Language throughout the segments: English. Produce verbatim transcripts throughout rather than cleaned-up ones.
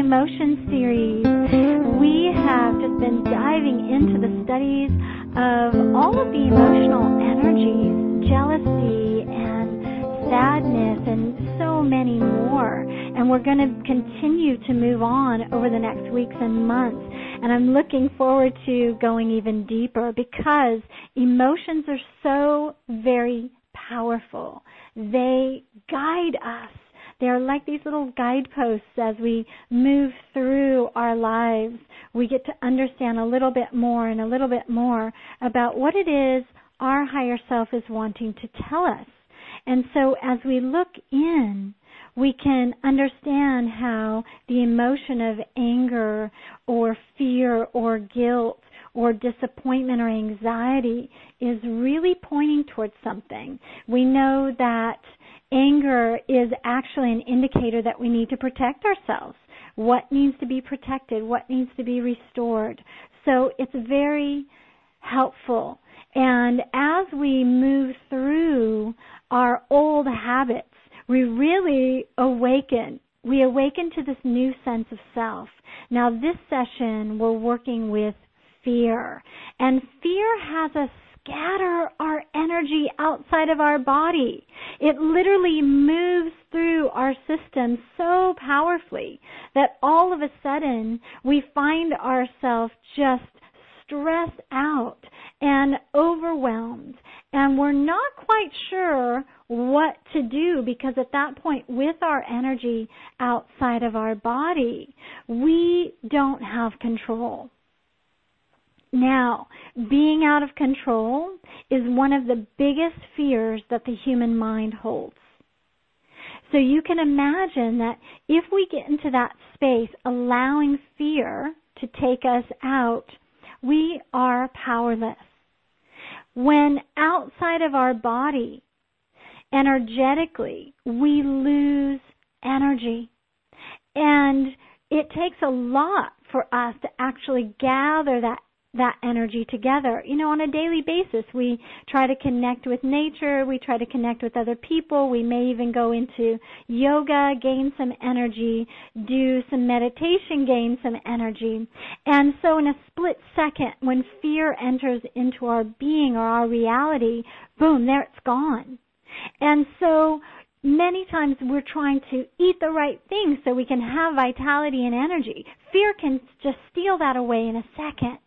Emotion series. We have just been diving into the studies of all of the emotional energies, jealousy and sadness and so many more. And we're going to continue to move on over the next weeks and months. And I'm looking forward to going even deeper because emotions are so very powerful. They guide us. They're like these little guideposts as we move through our lives. We get to understand a little bit more and a little bit more about what it is our higher self is wanting to tell us. And so as we look in, we can understand how the emotion of anger or fear or guilt or disappointment or anxiety is really pointing towards something. We know that anger is actually an indicator that we need to protect ourselves. What needs to be protected? What needs to be restored? So it's very helpful. And as we move through our old habits, we really awaken. We awaken to this new sense of self. Now, this session, we're working with fear. And fear has us scatter our energy outside of our body. It literally moves through our system so powerfully that all of a sudden we find ourselves just stressed out and overwhelmed. And we're not quite sure what to do because at that point, with our energy outside of our body, we don't have control. Now, being out of control is one of the biggest fears that the human mind holds. So you can imagine that if we get into that space, allowing fear to take us out, we are powerless. When outside of our body, energetically, we lose energy. And it takes a lot for us to actually gather that that energy together. You know, on a daily basis, we try to connect with nature, we try to connect with other people, we may even go into yoga, gain some energy, do some meditation, gain some energy. And so in a split second, when fear enters into our being or our reality, boom, there it's gone. And so many times we're trying to eat the right things so we can have vitality and energy. Fear can just steal that away in a second.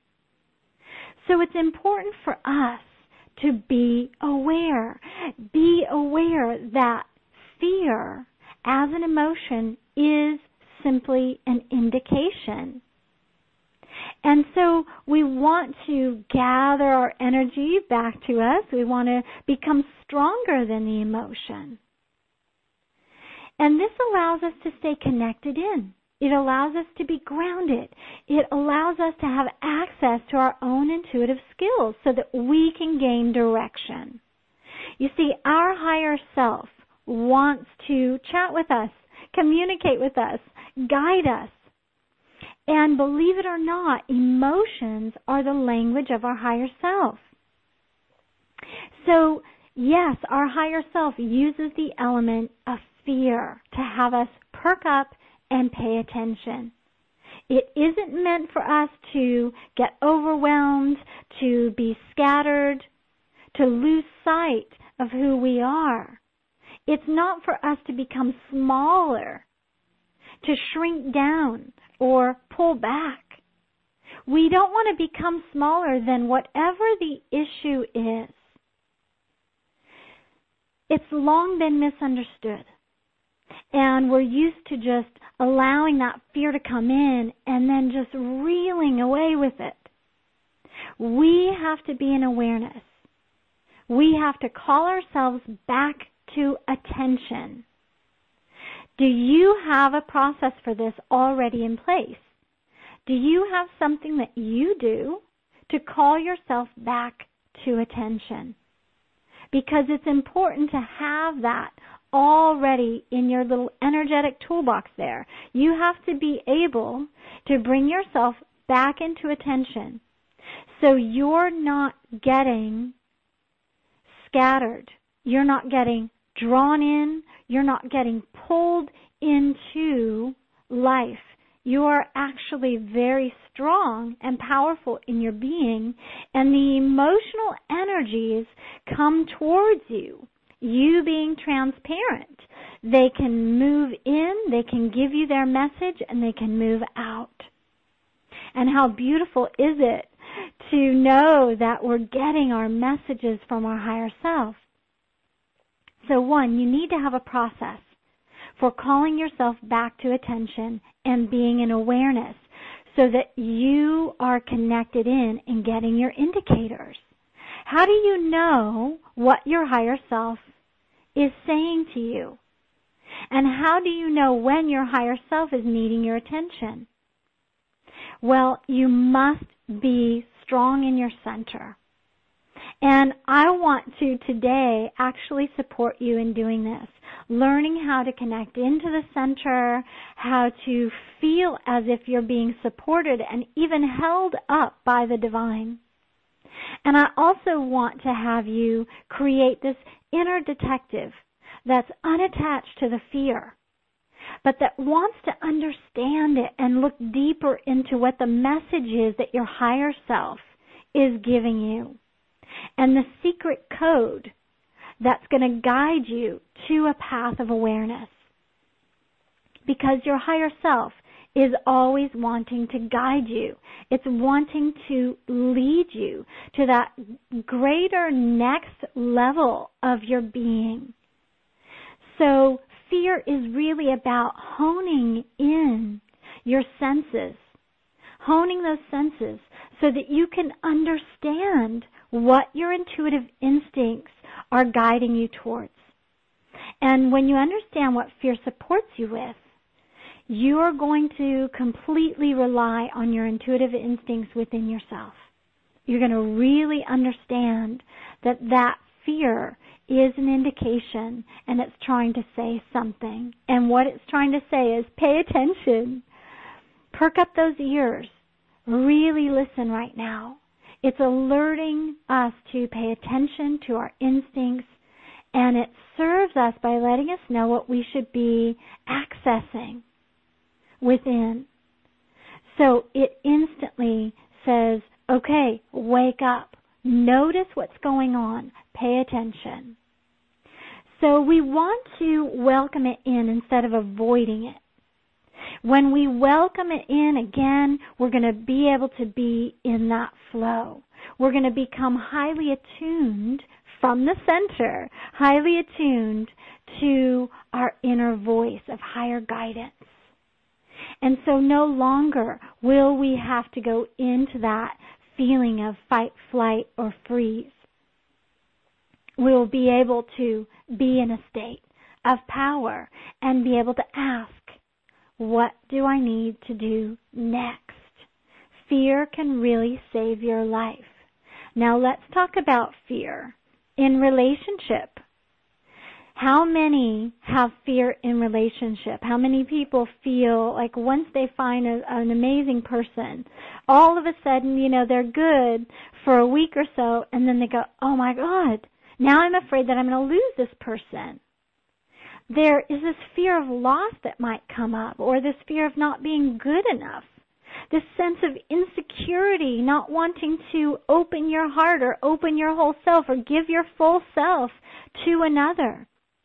So it's important for us to be aware. Be aware that fear as an emotion is simply an indication. And so we want to gather our energy back to us. We want to become stronger than the emotion. And this allows us to stay connected in. It allows us to be grounded. It allows us to have access to our own intuitive skills so that we can gain direction. You see, our higher self wants to chat with us, communicate with us, guide us. And believe it or not, emotions are the language of our higher self. So, yes, our higher self uses the element of fear to have us perk up and pay attention. It isn't meant for us to get overwhelmed, to be scattered, to lose sight of who we are. It's not for us to become smaller, to shrink down or pull back. We don't want to become smaller than whatever the issue is. It's long been misunderstood. And we're used to just allowing that fear to come in and then just reeling away with it. We have to be in awareness. We have to call ourselves back to attention. Do you have a process for this already in place? Do you have something that you do to call yourself back to attention? Because it's important to have that already in your little energetic toolbox there. You have to be able to bring yourself back into attention so you're not getting scattered. You're not getting drawn in. You're not getting pulled into life. You are actually very strong and powerful in your being, and the emotional energies come towards you. You being transparent, they can move in, they can give you their message, and they can move out. And how beautiful is it to know that we're getting our messages from our higher self? So one, you need to have a process for calling yourself back to attention and being in awareness so that you are connected in and getting your indicators. How do you know what your higher self is saying to you? And how do you know when your higher self is needing your attention? Well, you must be strong in your center. And I want to today actually support you in doing this, learning how to connect into the center, how to feel as if you're being supported and even held up by the divine. And I also want to have you create this inner detective that's unattached to the fear, but that wants to understand it and look deeper into what the message is that your higher self is giving you. And the secret code that's going to guide you to a path of awareness. Because your higher self is always wanting to guide you. It's wanting to lead you to that greater next level of your being. So fear is really about honing in your senses, honing those senses so that you can understand what your intuitive instincts are guiding you towards. And when you understand what fear supports you with, you are going to completely rely on your intuitive instincts within yourself. You're going to really understand that that fear is an indication and it's trying to say something. And what it's trying to say is pay attention. Perk up those ears. Really listen right now. It's alerting us to pay attention to our instincts, and it serves us by letting us know what we should be accessing within. So it instantly says, okay, wake up. Notice what's going on. Pay attention. So we want to welcome it in instead of avoiding it. When we welcome it in, again, we're going to be able to be in that flow. We're going to become highly attuned from the center, highly attuned to our inner voice of higher guidance. And so no longer will we have to go into that feeling of fight, flight, or freeze. We'll be able to be in a state of power and be able to ask, what do I need to do next? Fear can really save your life. Now let's talk about fear in relationship. How many have fear in relationship? How many people feel like once they find a, an amazing person, all of a sudden, you know, they're good for a week or so, and then they go, oh my God, now I'm afraid that I'm going to lose this person. There is this fear of loss that might come up, or this fear of not being good enough. This sense of insecurity, not wanting to open your heart or open your whole self or give your full self to another.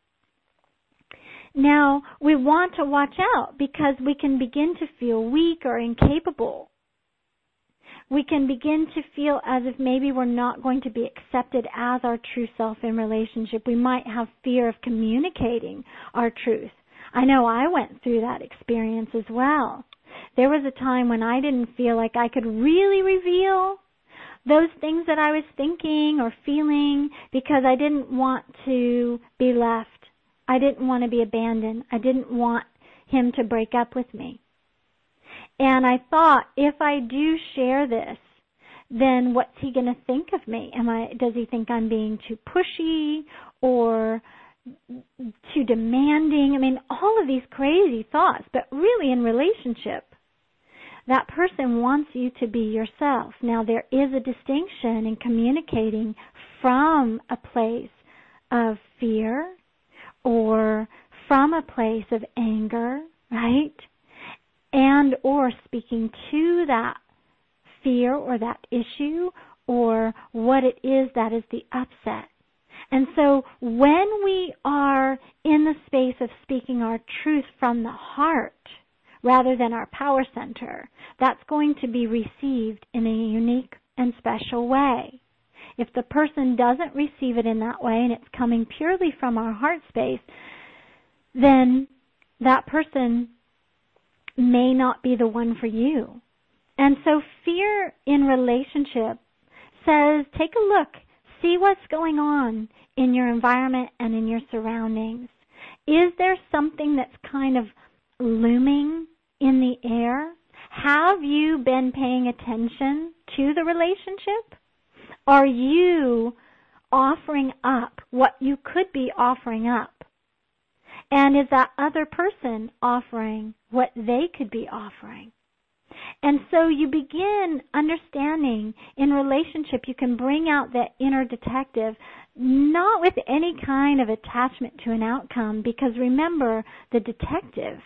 Now, we want to watch out because we can begin to feel weak or incapable. We can begin to feel as if maybe we're not going to be accepted as our true self in relationship. We might have fear of communicating our truth. I know I went through that experience as well. There was a time when I didn't feel like I could really reveal those things that I was thinking or feeling because I didn't want to be left. I didn't want to be abandoned. I didn't want him to break up with me. And I thought, if I do share this, then what's he going to think of me? Am I? Does he think I'm being too pushy or too demanding? I mean, all of these crazy thoughts. But really, in relationship, that person wants you to be yourself. Now, there is a distinction in communicating from a place of fear or from a place of anger, right? and or speaking to that fear or that issue or what it is that is the upset. And so when we are in the space of speaking our truth from the heart rather than our power center, that's going to be received in a unique and special way. If the person doesn't receive it in that way and it's coming purely from our heart space, then that person may not be the one for you. And so fear in relationship says, take a look, see what's going on in your environment and in your surroundings. Is there something that's kind of looming in the air? Have you been paying attention to the relationship? Are you offering up what you could be offering up? And is that other person offering what they could be offering? And so you begin understanding in relationship, you can bring out that inner detective, not with any kind of attachment to an outcome, because remember, the detective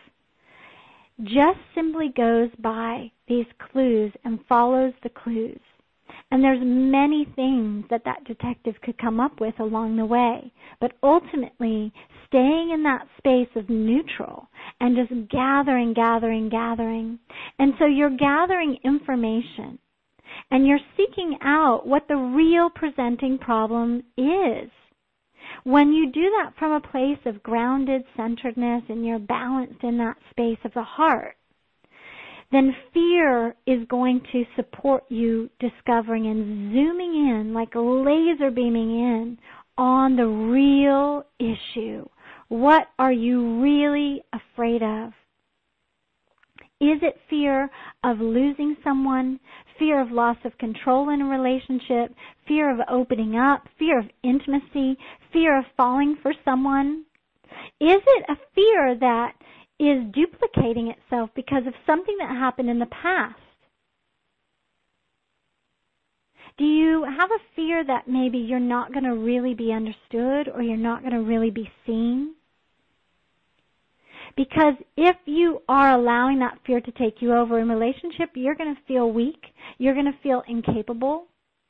just simply goes by these clues and follows the clues. And there's many things that that detective could come up with along the way. But ultimately, staying in that space of neutral and just gathering, gathering, gathering. And so you're gathering information and you're seeking out what the real presenting problem is. When you do that from a place of grounded centeredness and you're balanced in that space of the heart, then fear is going to support you discovering and zooming in, like a laser beaming in, on the real issue. What are you really afraid of? Is it fear of losing someone, fear of loss of control in a relationship, fear of opening up, fear of intimacy, fear of falling for someone? Is it a fear that is duplicating itself because of something that happened in the past? Do you have a fear that maybe you're not going to really be understood or you're not going to really be seen? Because if you are allowing that fear to take you over in relationship, you're going to feel weak, you're going to feel incapable,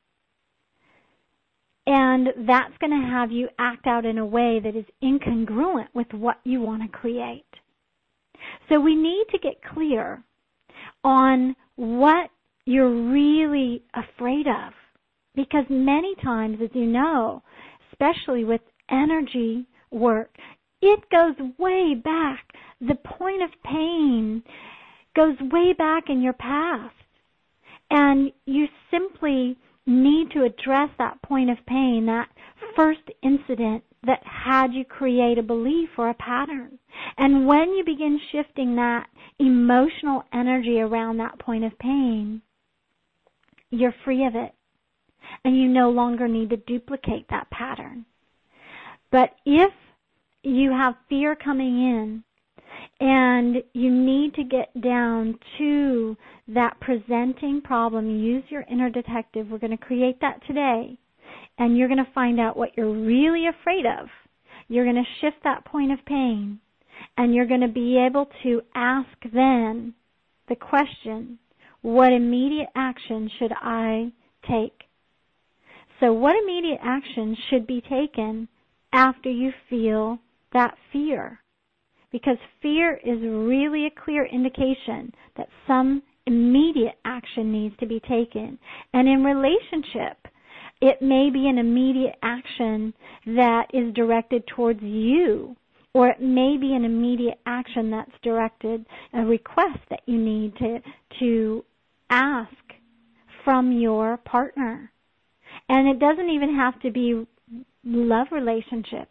and that's going to have you act out in a way that is incongruent with what you want to create. So we need to get clear on what you're really afraid of. Because many times, as you know, especially with energy work, it goes way back. The point of pain goes way back in your past. And you simply need to address that point of pain, that first incident that had you create a belief or a pattern. And when you begin shifting that emotional energy around that point of pain, you're free of it. And you no longer need to duplicate that pattern. But if you have fear coming in and you need to get down to that presenting problem, use your inner detective. We're going to create that today. And you're going to find out what you're really afraid of. You're going to shift that point of pain. And you're going to be able to ask then the question, what immediate action should I take? So what immediate action should be taken after you feel that fear? Because fear is really a clear indication that some immediate action needs to be taken. And in relationship, it may be an immediate action that is directed towards you, or it may be an immediate action that's directed, a request that you need to, to ask from your partner. And it doesn't even have to be love relationship.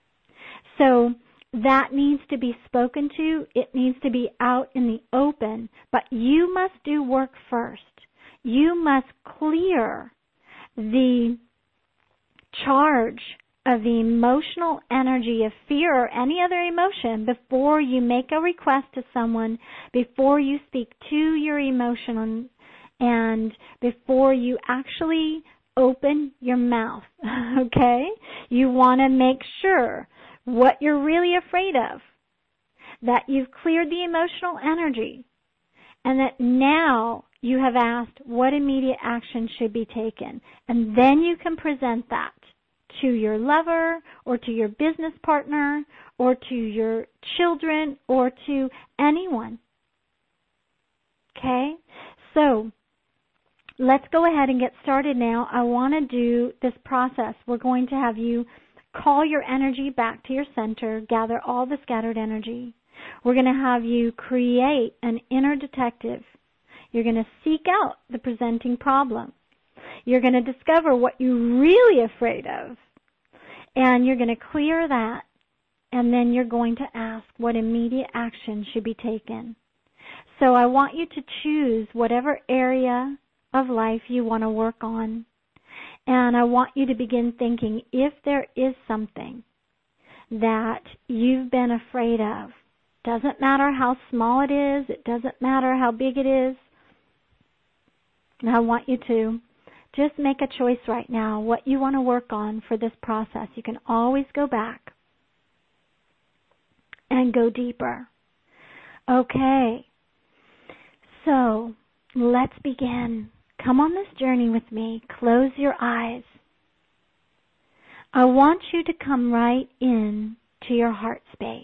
So that needs to be spoken to. It needs to be out in the open. But you must do work first. You must clear the charge of the emotional energy of fear or any other emotion before you make a request to someone, before you speak to your emotion, and before you actually open your mouth, okay? You want to make sure what you're really afraid of, that you've cleared the emotional energy, and that now you have asked what immediate action should be taken. And then you can present that to your lover or to your business partner or to your children or to anyone. Okay? So let's go ahead and get started now. I want to do this process. We're going to have you call your energy back to your center, gather all the scattered energy. We're going to have you create an inner detective. You're going to seek out the presenting problem. You're going to discover what you're really afraid of. And you're going to clear that. And then you're going to ask what immediate action should be taken. So I want you to choose whatever area of life you want to work on. And I want you to begin thinking, if there is something that you've been afraid of, doesn't matter how small it is, it doesn't matter how big it is, and I want you to just make a choice right now what you want to work on for this process. You can always go back and go deeper. Okay, so let's begin. Come on this journey with me. Close your eyes. I want you to come right in to your heart space.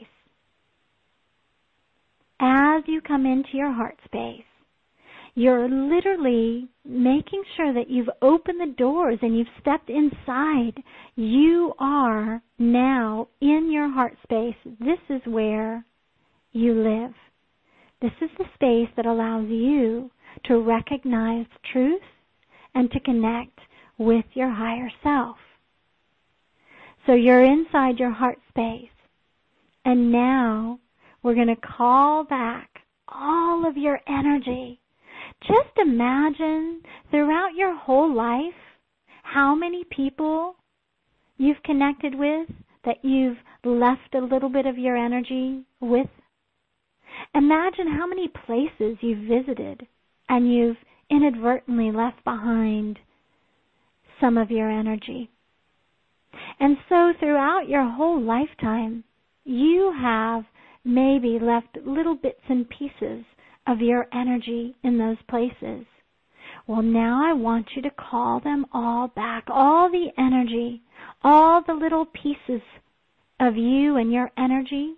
As you come into your heart space, you're literally making sure that you've opened the doors and you've stepped inside. You are now in your heart space. This is where you live. This is the space that allows you to recognize truth and to connect with your higher self. So you're inside your heart space. And now we're going to call back all of your energy. Just imagine throughout your whole life how many people you've connected with that you've left a little bit of your energy with. Imagine how many places you've visited and you've inadvertently left behind some of your energy. And so throughout your whole lifetime, you have maybe left little bits and pieces of your energy in those places. Well, now I want you to call them all back, all the energy, all the little pieces of you and your energy.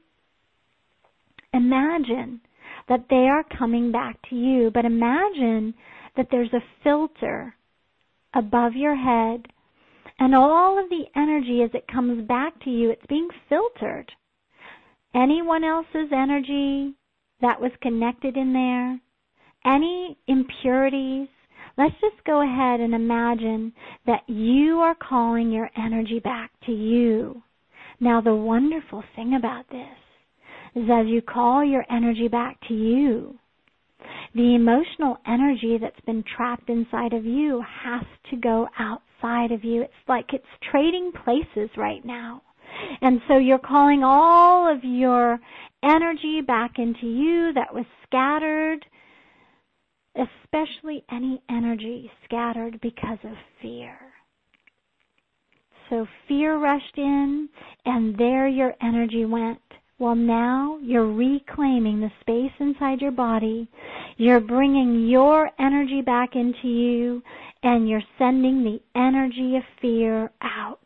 Imagine that they are coming back to you, but imagine that there's a filter above your head, and all of the energy as it comes back to you, it's being filtered. Anyone else's energy that was connected in there, any impurities, let's just go ahead and imagine that you are calling your energy back to you. Now, the wonderful thing about this is as you call your energy back to you, the emotional energy that's been trapped inside of you has to go outside of you. It's like it's trading places right now. And so you're calling all of your energy back into you that was scattered, especially any energy scattered because of fear. So fear rushed in, and there your energy went. Well, now you're reclaiming the space inside your body. You're bringing your energy back into you, and you're sending the energy of fear out.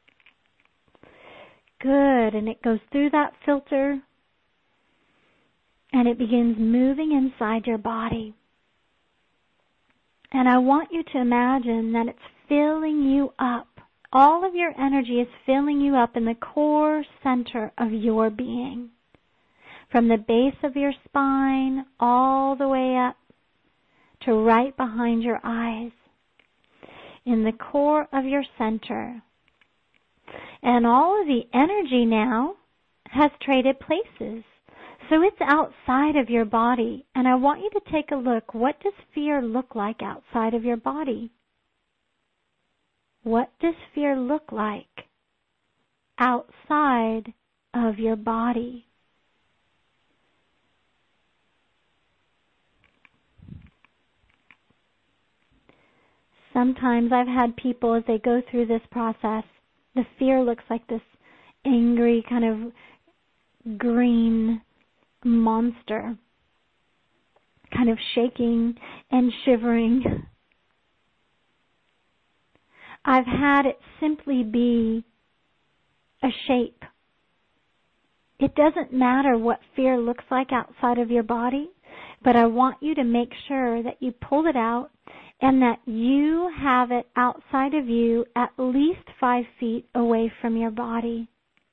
Good, and it goes through that filter, and it begins moving inside your body. And I want you to imagine that it's filling you up. All of your energy is filling you up in the core center of your being. From the base of your spine all the way up to right behind your eyes. In the core of your center. And all of the energy now has traded places. So it's outside of your body. And I want you to take a look. What does fear look like outside of your body? What does fear look like outside of your body? Sometimes I've had people, as they go through this process, the fear looks like this angry kind of green monster kind of shaking and shivering. I've had it simply be a shape. It doesn't matter what fear looks like outside of your body, but I want you to make sure that you pull it out and that you have it outside of you at least five feet away from your body.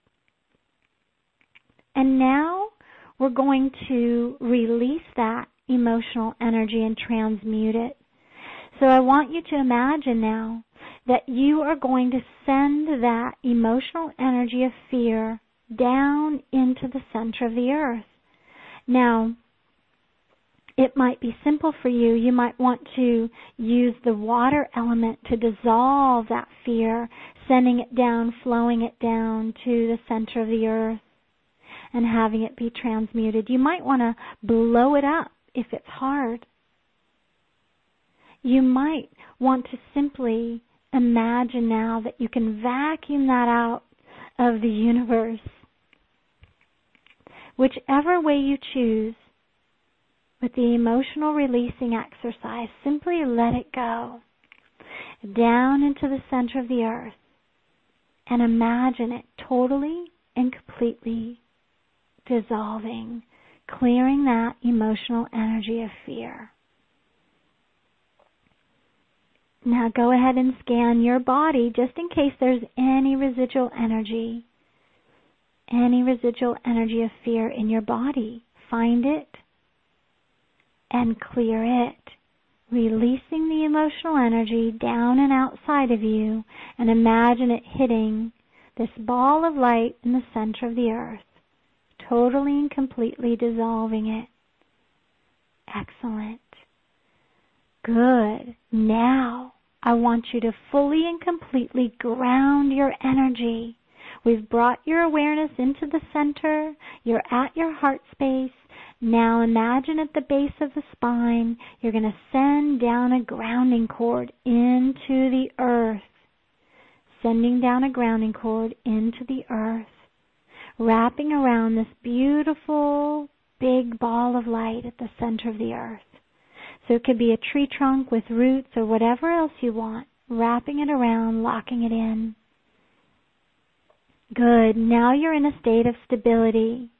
And now we're going to release that emotional energy and transmute it. So I want you to imagine now that you are going to send that emotional energy of fear down into the center of the earth. Now, it might be simple for you. You might want to use the water element to dissolve that fear, sending it down, flowing it down to the center of the earth and having it be transmuted. You might want to blow it up if it's hard. You might want to simply imagine now that you can vacuum that out of the universe. Whichever way you choose, with the emotional releasing exercise, simply let it go down into the center of the earth and imagine it totally and completely dissolving, clearing that emotional energy of fear. Now go ahead and scan your body just in case there's any residual energy, any residual energy of fear in your body. Find it and clear it, releasing the emotional energy down and outside of you, and imagine it hitting this ball of light in the center of the earth, totally and completely dissolving it. Excellent. Good. Now, I want you to fully and completely ground your energy. We've brought your awareness into the center. You're at your heart space. Now imagine at the base of the spine, you're going to send down a grounding cord into the earth. Sending down a grounding cord into the earth. Wrapping around this beautiful big ball of light at the center of the earth. So it could be a tree trunk with roots or whatever else you want. Wrapping it around, locking it in. Good. Now you're in a state of stability.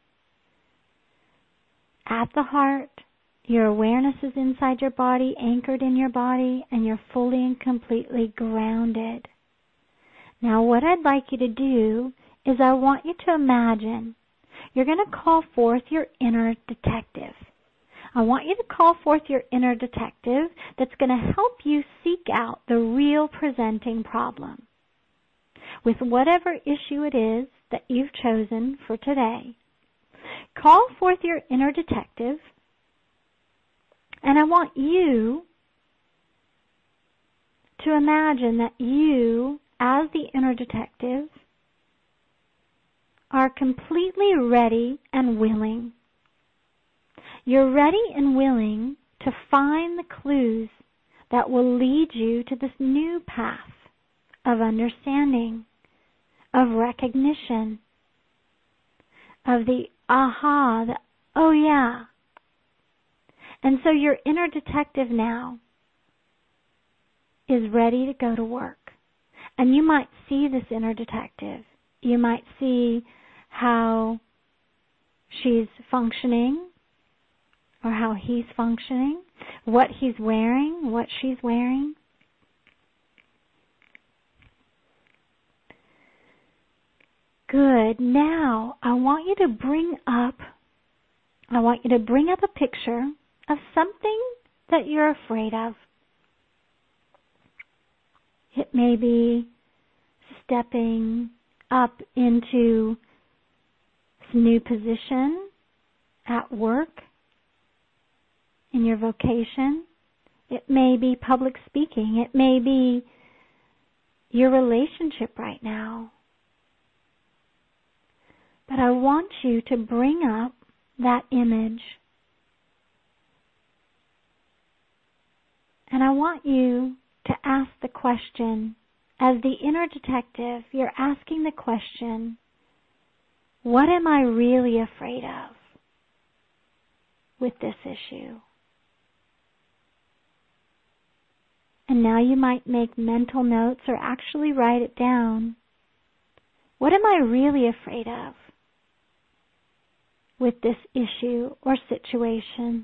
At the heart, your awareness is inside your body, anchored in your body, and you're fully and completely grounded. Now what I'd like you to do is I want you to imagine you're going to call forth your inner detective. I want you to call forth your inner detective that's going to help you seek out the real presenting problem. With whatever issue it is that you've chosen for today, call forth your inner detective, and I want you to imagine that you, as the inner detective, are completely ready and willing. You're ready and willing to find the clues that will lead you to this new path of understanding, of recognition, of the aha, the oh yeah. And so your inner detective now is ready to go to work. And you might see this inner detective. You might see how she's functioning or how he's functioning, what he's wearing, what she's wearing. Good. Now, I want you to bring up, I want you to bring up a picture of something that you're afraid of. It may be stepping up into some new position at work, in your vocation. It may be public speaking. It may be your relationship right now. But I want you to bring up that image. And I want you to ask the question, as the inner detective, you're asking the question, what am I really afraid of with this issue? And now you might make mental notes or actually write it down. What am I really afraid of with this issue or situation?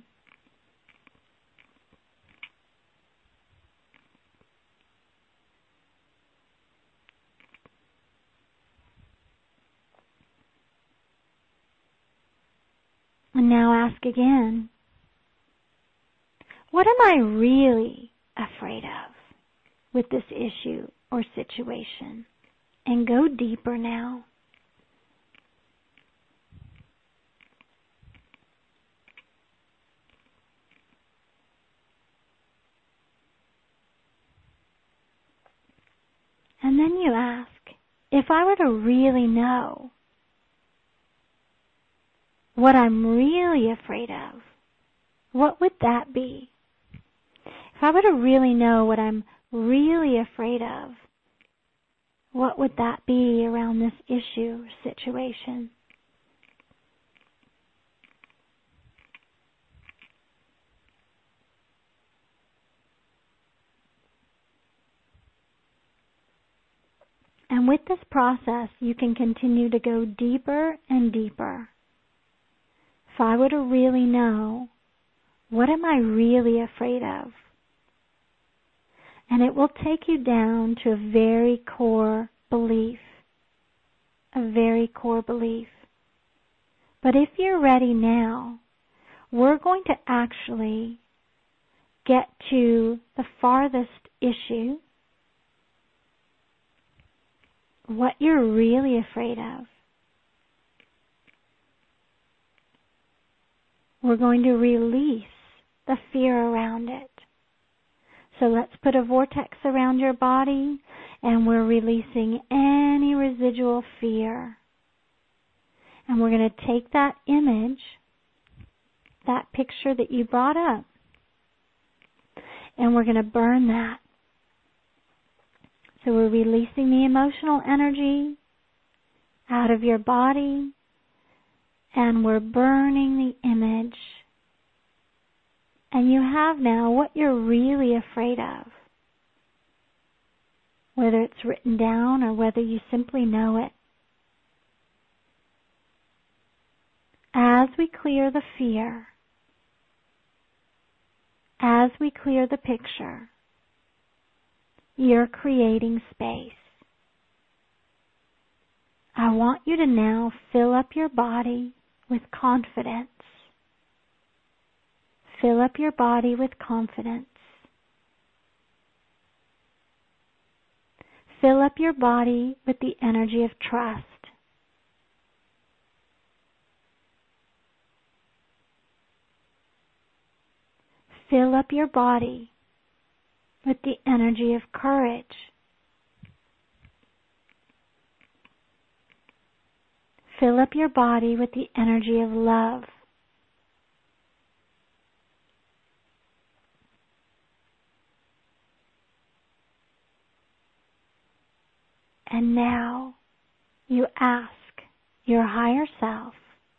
And now ask again, what am I really afraid of with this issue or situation? And go deeper now. And then you ask, if I were to really know what I'm really afraid of, what would that be? If I were to really know what I'm really afraid of, what would that be around this issue or situation? And with this process, you can continue to go deeper and deeper. If I were to really know, what am I really afraid of? And it will take you down to a very core belief. A very core belief. But if you're ready now, we're going to actually get to the farthest issue, what you're really afraid of. We're going to release the fear around it. So let's put a vortex around your body, and we're releasing any residual fear. And we're going to take that image, that picture that you brought up, and we're going to burn that. So we're releasing the emotional energy out of your body, and we're burning the image. And you have now what you're really afraid of, whether it's written down or whether you simply know it. As we clear the fear, as we clear the picture, you're creating space. I want you to now fill up your body with confidence. Fill up your body with confidence. Fill up your body with the energy of trust. Fill up your body with the energy of courage. Fill up your body with the energy of love. And now you ask your higher self,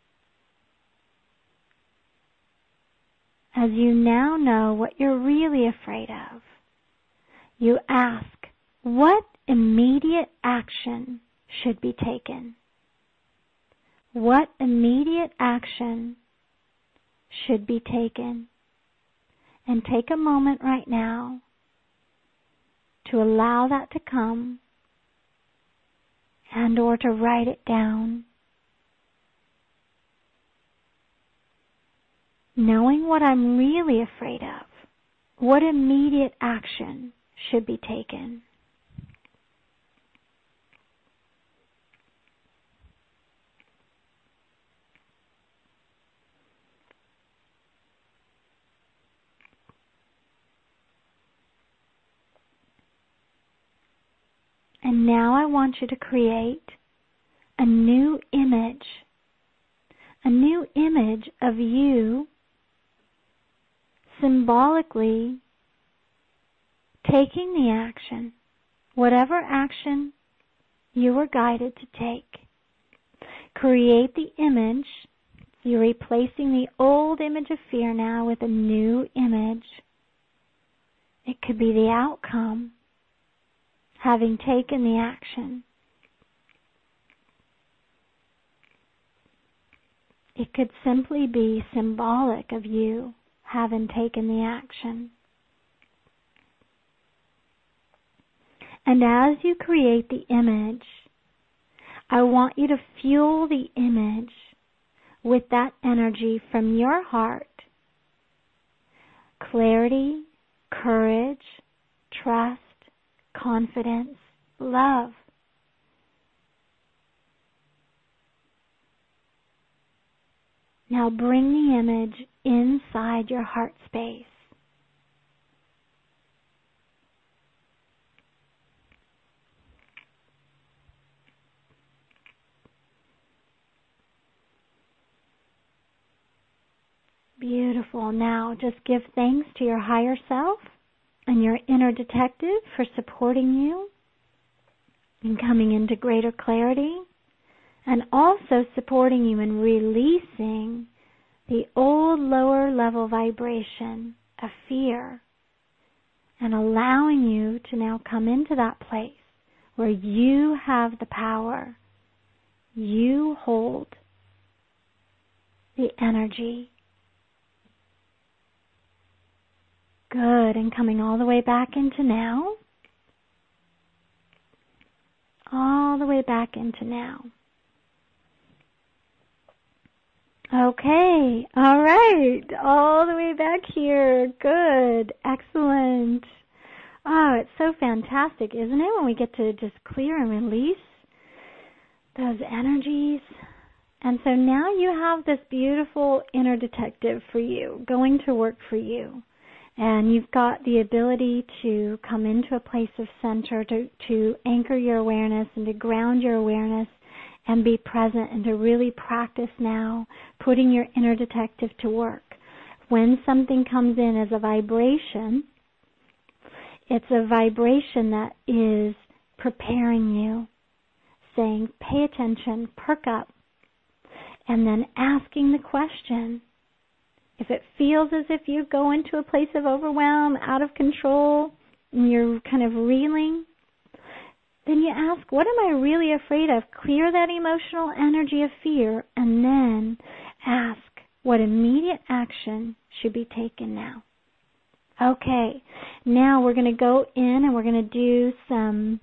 as you now know what you're really afraid of, you ask, what immediate action should be taken? What immediate action should be taken? And take a moment right now to allow that to come, and or to write it down. Knowing what I'm really afraid of, what immediate action should be taken? And now I want you to create a new image, a new image of you symbolically taking the action, whatever action you were guided to take. Create the image. You're replacing the old image of fear now with a new image. It could be the outcome, having taken the action. It could simply be symbolic of you having taken the action. And as you create the image, I want you to fuel the image with that energy from your heart. Clarity, courage, trust, confidence, love. Now bring the image inside your heart space. Beautiful. Now just give thanks to your higher self and your inner detective for supporting you and coming into greater clarity, and also supporting you in releasing the old lower level vibration of fear and allowing you to now come into that place where you have the power. You hold the energy. Good. And coming all the way back into now. All the way back into now. Okay, all right, all the way back here. Good, excellent. Oh, it's so fantastic, isn't it, when we get to just clear and release those energies. And so now you have this beautiful inner detective for you, going to work for you. And you've got the ability to come into a place of center, to, to anchor your awareness and to ground your awareness and be present, and to really practice now putting your inner detective to work. When something comes in as a vibration, it's a vibration that is preparing you, saying, pay attention, perk up, and then asking the question. If it feels as if you go into a place of overwhelm, out of control, and you're kind of reeling, then you ask, what am I really afraid of? Clear that emotional energy of fear, and then ask, what immediate action should be taken now? Okay, now we're going to go in and we're going to do some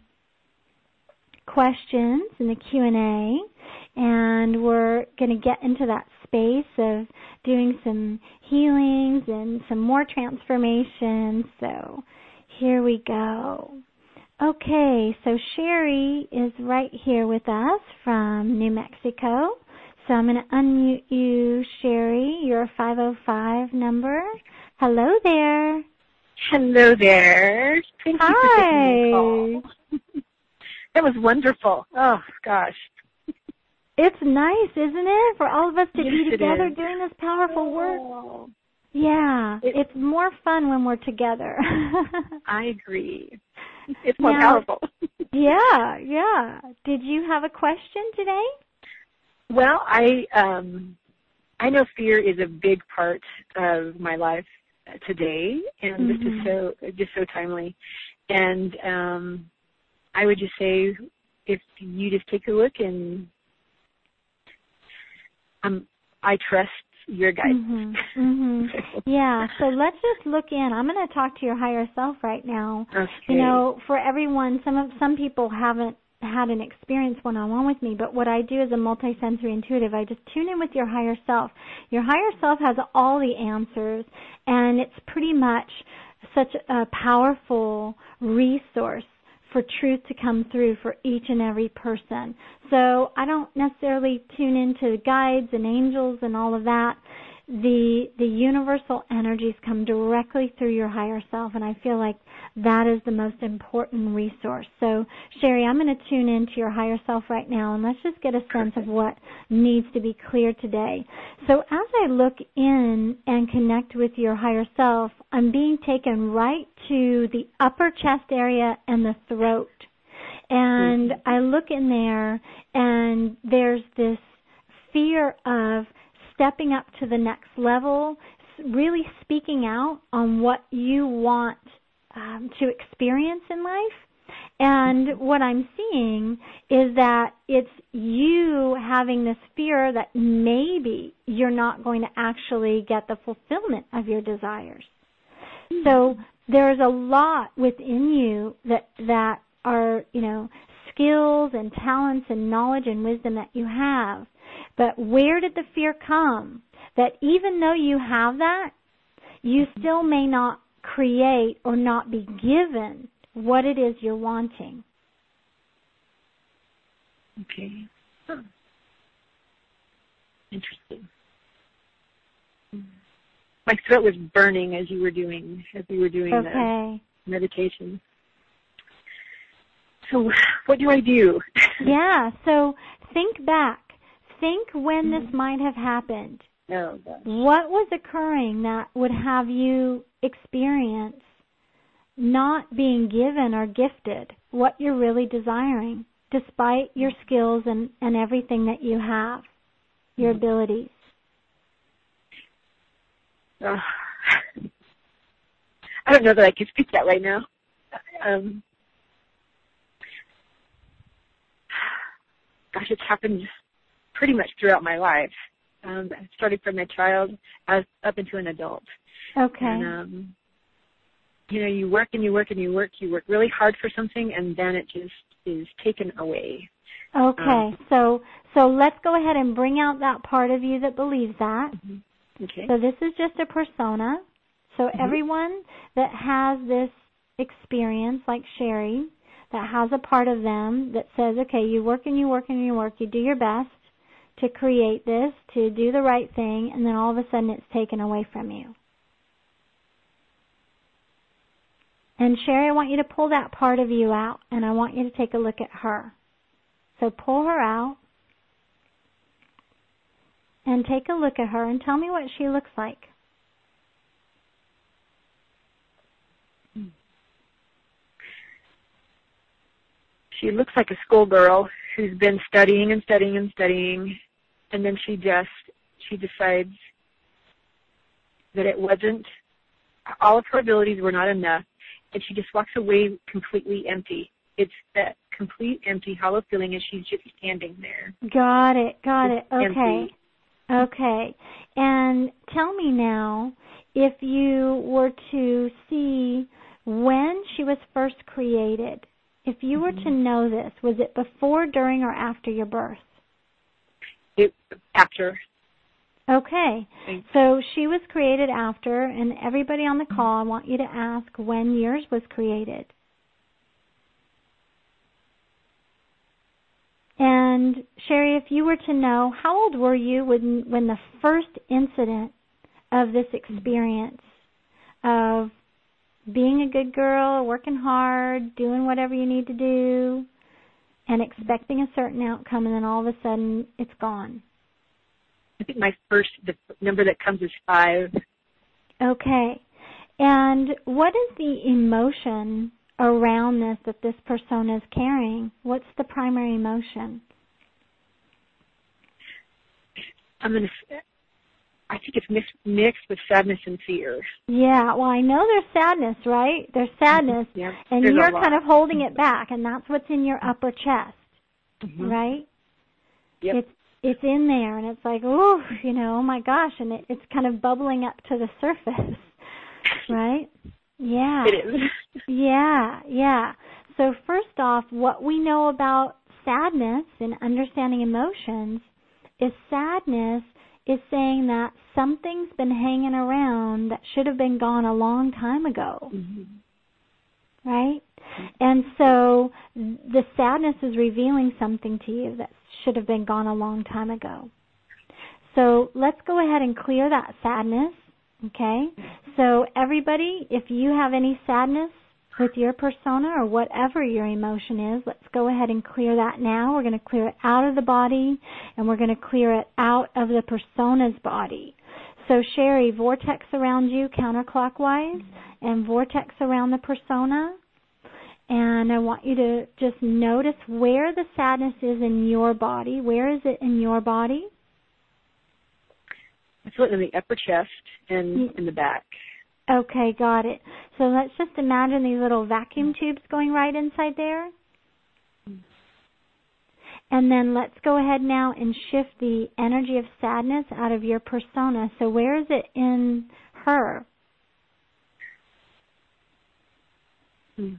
questions in the Q and A, and we're going to get into that space of doing some healings and some more transformations. So here we go. Okay, so Sherry is right here with us from New Mexico. So I'm going to unmute you, Sherry, your five oh five number. Hello there. Hello there. Thank Hi. you for taking my call. That was wonderful. Oh, gosh. It's nice, isn't it, for all of us to yes, be together is. doing this powerful work? Oh. Yeah, it, it's more fun when we're together. I agree. It's more now, powerful. yeah, yeah. Did you have a question today? Well, I um, I know fear is a big part of my life today, and mm-hmm. this is so just so timely. And um, I would just say, if you just take a look, and um, I trust your guidance. Mm-hmm. Mm-hmm. Yeah, so let's just look in. I'm going to talk to your higher self right now. Okay. You know, for everyone, some of some people haven't had an experience one-on-one with me, but what I do as a multisensory intuitive, I just tune in with your higher self. Your higher self has all the answers, and it's pretty much such a powerful resource for truth to come through for each and every person. So I don't necessarily tune into guides and angels and all of that. The the universal energies come directly through your higher self, and I feel like that is the most important resource. So, Sherry, I'm going to tune into your higher self right now, and let's just get a sense of what needs to be clear today. So as I look in and connect with your higher self, I'm being taken right to the upper chest area and the throat. And mm-hmm. I look in there, and there's this fear of stepping up to the next level, really speaking out on what you want um, to experience in life. And what I'm seeing is that it's you having this fear that maybe you're not going to actually get the fulfillment of your desires. So there's a lot within you that that are, you know, skills and talents and knowledge and wisdom that you have. But where did the fear come? That even though you have that, you still may not create or not be given what it is you're wanting. Okay. Huh. Interesting. My throat was burning as you were doing as we were doing okay. the meditation. So what do I do? Yeah, so think back. Think when this might have happened. Oh, gosh. What was occurring that would have you experience not being given or gifted what you're really desiring, despite your skills and, and everything that you have, your mm-hmm. abilities? Uh, I don't know that I can speak that right now. Um, gosh, it's happened pretty much throughout my life. Um, starting from a child as up into an adult. Okay. And, um, you know, you work and you work and you work. You work really hard for something, and then it just is taken away. Okay. Um, so so let's go ahead and bring out that part of you that believes that. Mm-hmm. Okay. So this is just a persona. So mm-hmm. everyone that has this experience, like Sherry, that has a part of them that says, okay, you work and you work and you work, you do your best to create this, to do the right thing, and then all of a sudden it's taken away from you. And Sherry, I want you to pull that part of you out, and I want you to take a look at her. So pull her out and take a look at her and tell me what she looks like. She looks like a schoolgirl who's been studying and studying and studying, and then she just, she decides that it wasn't, all of her abilities were not enough, and she just walks away completely empty. It's that complete empty, hollow feeling, and she's just standing there. Got it, got it. Okay. Empty. Okay. And tell me now, if you were to see when she was first created, if you were to know this, was it before, during, or after your birth? It, after. Okay. So she was created after, and everybody on the call, I want you to ask when yours was created. And Sherry, if you were to know, how old were you when, when the first incident of this experience of being a good girl, working hard, doing whatever you need to do, and expecting a certain outcome, and then all of a sudden it's gone? I think my first, the number that comes is five. Okay. And what is the emotion around this that this persona is carrying? What's the primary emotion? I'm gonna. I think it's mixed, mixed with sadness and fear. Yeah. Well, I know there's sadness, right? There's sadness, yeah, and there's you're kind of holding it back, and that's what's in your upper chest, mm-hmm. right? Yep. It's it's in there, and it's like, oh, you know, oh my gosh, and it, it's kind of bubbling up to the surface, right? Yeah. It is. Yeah, yeah. So first off, what we know about sadness and understanding emotions is sadness is saying that something's been hanging around that should have been gone a long time ago, mm-hmm. right? And so the sadness is revealing something to you that should have been gone a long time ago. So let's go ahead and clear that sadness, okay? So everybody, if you have any sadness with your persona or whatever your emotion is, let's go ahead and clear that now. We're going to clear it out of the body, and we're going to clear it out of the persona's body. So Sherry, vortex around you counterclockwise and vortex around the persona. And I want you to just notice where the sadness is in your body. Where is it in your body? I feel it in the upper chest and in the back. Okay, got it. So let's just imagine these little vacuum tubes going right inside there. And then let's go ahead now and shift the energy of sadness out of your persona. So where is it in her? Hmm.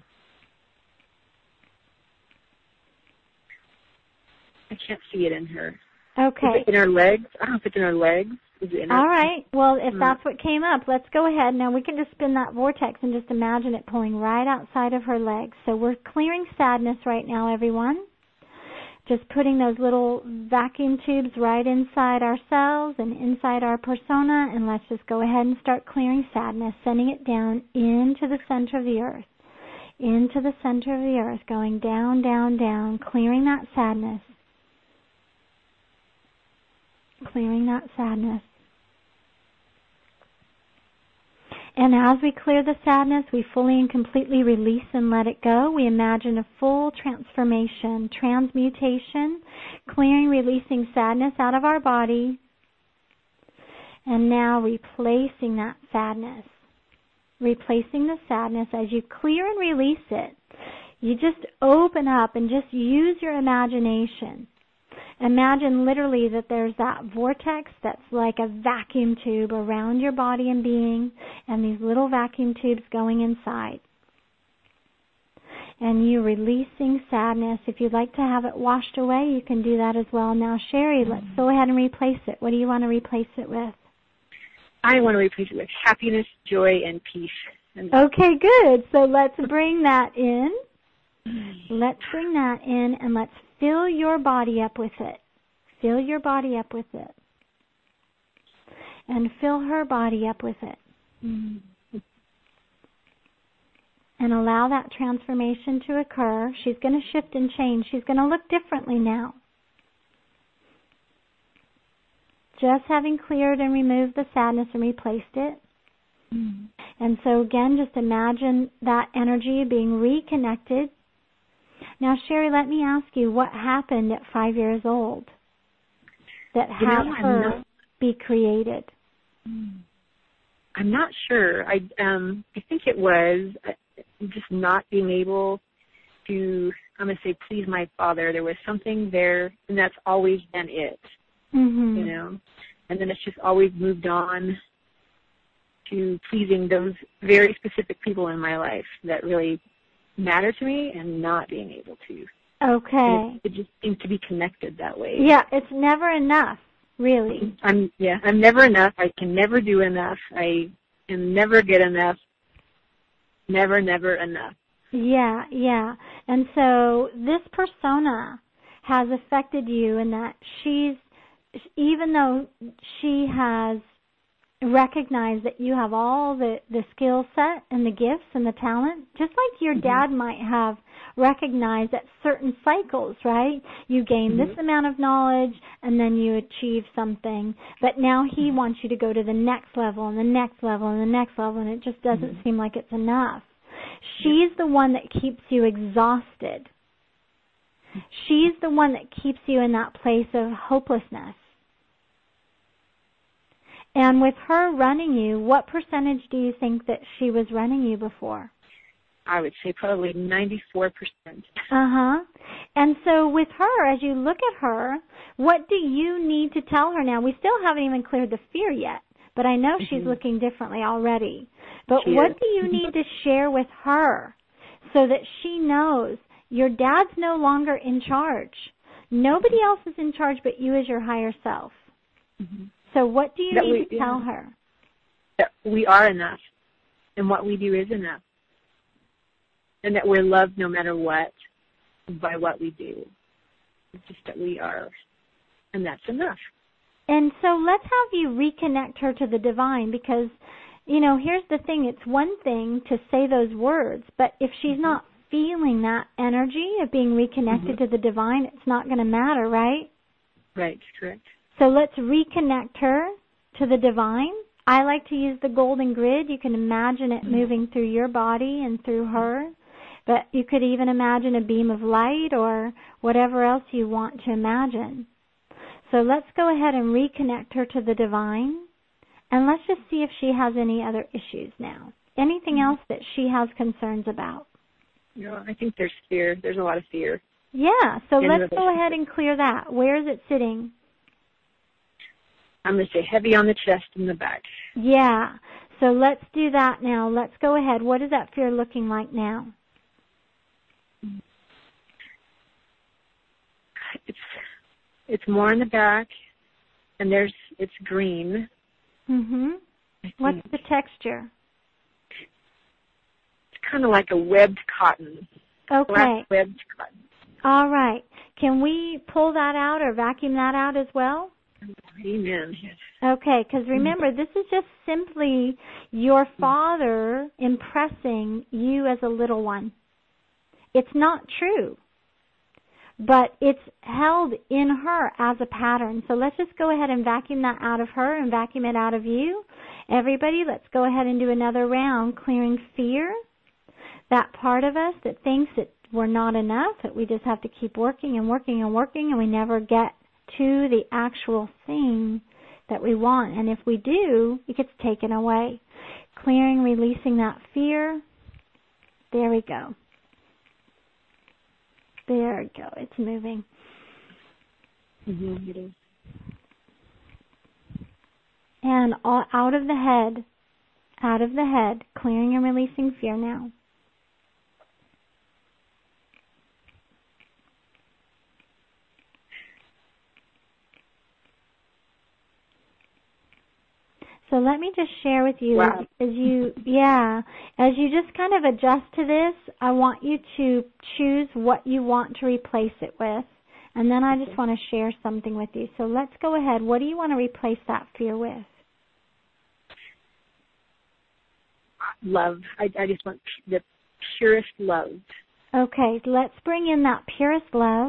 I can't see it in her. Okay. Is it in her legs? I don't know if it's in her legs. Is it in her? All right. Well, if Hmm. that's what came up, let's go ahead. Now we can just spin that vortex and just imagine it pulling right outside of her legs. So we're clearing sadness right now, everyone. Just putting those little vacuum tubes right inside ourselves and inside our persona, and let's just go ahead and start clearing sadness, sending it down into the center of the earth, into the center of the earth, going down, down, down, clearing that sadness, clearing that sadness. And as we clear the sadness, we fully and completely release and let it go. We imagine a full transformation, transmutation, clearing, releasing sadness out of our body, and now replacing that sadness. Replacing the sadness as you clear and release it. You just open up and just use your imagination. Imagine literally that there's that vortex that's like a vacuum tube around your body and being, and these little vacuum tubes going inside. And you releasing sadness. If you'd like to have it washed away, you can do that as well. Now, Sherry, let's go ahead and replace it. What do you want to replace it with? I want to replace it with happiness, joy, and peace. And okay, good. So let's bring that in. Let's bring that in, and let's fill your body up with it. Fill your body up with it. And fill her body up with it. Mm-hmm. And allow that transformation to occur. She's going to shift and change. She's going to look differently now. Just having cleared and removed the sadness and replaced it. Mm-hmm. And so again, just imagine that energy being reconnected. Now, Sherry, let me ask you, what happened at five years old that you had know, her not, be created? I'm not sure. I um I think it was just not being able to, I'm going to say, please my father. There was something there, and that's always been it, mm-hmm. you know. And then it's just always moved on to pleasing those very specific people in my life that really matter to me, and not being able to. Okay. It, it just seems to be connected that way. Yeah, it's never enough, really. I'm yeah, I'm never enough. I can never do enough. I can never get enough. Never, never enough. Yeah, yeah. And so this persona has affected you in that she's, even though she has recognize that you have all the, the skill set and the gifts and the talent, just like your mm-hmm. dad might have recognized at certain cycles, right? You gain mm-hmm. this amount of knowledge and then you achieve something, but now he mm-hmm. wants you to go to the next level and the next level and the next level, and it just doesn't mm-hmm. seem like it's enough. She's the one that keeps you exhausted. She's the one that keeps you in that place of hopelessness. And with her running you, what percentage do you think that she was running you before? I would say probably ninety-four percent. Uh-huh. And so with her, as you look at her, what do you need to tell her now? We still haven't even cleared the fear yet, but I know mm-hmm. she's looking differently already. But she what is. do you need to share with her so that she knows your dad's no longer in charge? Nobody else is in charge but you as your higher self. Mm-hmm. So what do you that need we, to tell yeah. her? That we are enough, and what we do is enough, and that we're loved no matter what by what we do. It's just that we are, and that's enough. And so let's have you reconnect her to the divine, because, you know, here's the thing. It's one thing to say those words, but if she's mm-hmm. not feeling that energy of being reconnected mm-hmm. to the divine, it's not going to matter, right? Right, correct. So let's reconnect her to the divine. I like to use the golden grid. You can imagine it moving through your body and through her. But you could even imagine a beam of light or whatever else you want to imagine. So let's go ahead and reconnect her to the divine. And let's just see if she has any other issues now. Anything else that she has concerns about? No, I think there's fear. There's a lot of fear. Yeah, so let's go ahead and clear that. Where is it sitting? I'm going to say heavy on the chest and the back. Yeah, so let's do that now. Let's go ahead. What is that fear looking like now? It's it's more in the back, and there's it's green. Mhm. What's the texture? It's kind of like a webbed cotton. Okay. Black webbed cotton. All right. Can we pull that out or vacuum that out as well? Amen. Okay, because remember, this is just simply your father impressing you as a little one. It's not true, but it's held in her as a pattern. So let's just go ahead and vacuum that out of her and vacuum it out of you. Everybody, let's go ahead and do another round, clearing fear, that part of us that thinks that we're not enough, that we just have to keep working and working and working, and we never get to the actual thing that we want. And if we do, it gets taken away. Clearing, releasing that fear. There we go. There we go. It's moving. Mm-hmm, it is. And all, out of the head, out of the head, clearing and releasing fear now. So let me just share with you, wow. as you, yeah, as you just kind of adjust to this, I want you to choose what you want to replace it with. And then I just want to share something with you. So let's go ahead. What do you want to replace that fear with? Love. I, I just want the purest love. Okay, let's bring in that purest love.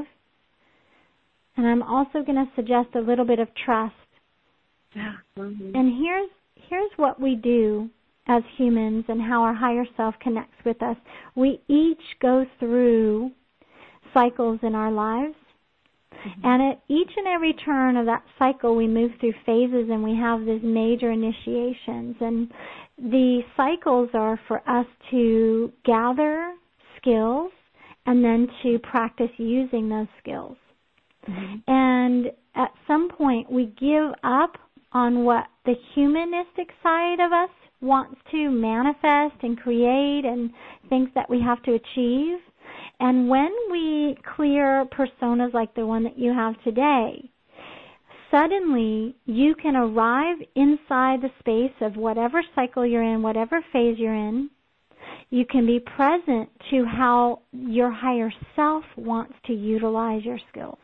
And I'm also going to suggest a little bit of trust. Yeah. Mm-hmm. And here's here's what we do as humans and how our higher self connects with us. We each go through cycles in our lives. Mm-hmm. And at each and every turn of that cycle, we move through phases and we have these major initiations. And the cycles are for us to gather skills and then to practice using those skills. Mm-hmm. And at some point, we give up on what the humanistic side of us wants to manifest and create and thinks that we have to achieve. And when we clear personas like the one that you have today, suddenly you can arrive inside the space of whatever cycle you're in, whatever phase you're in. You can be present to how your higher self wants to utilize your skills.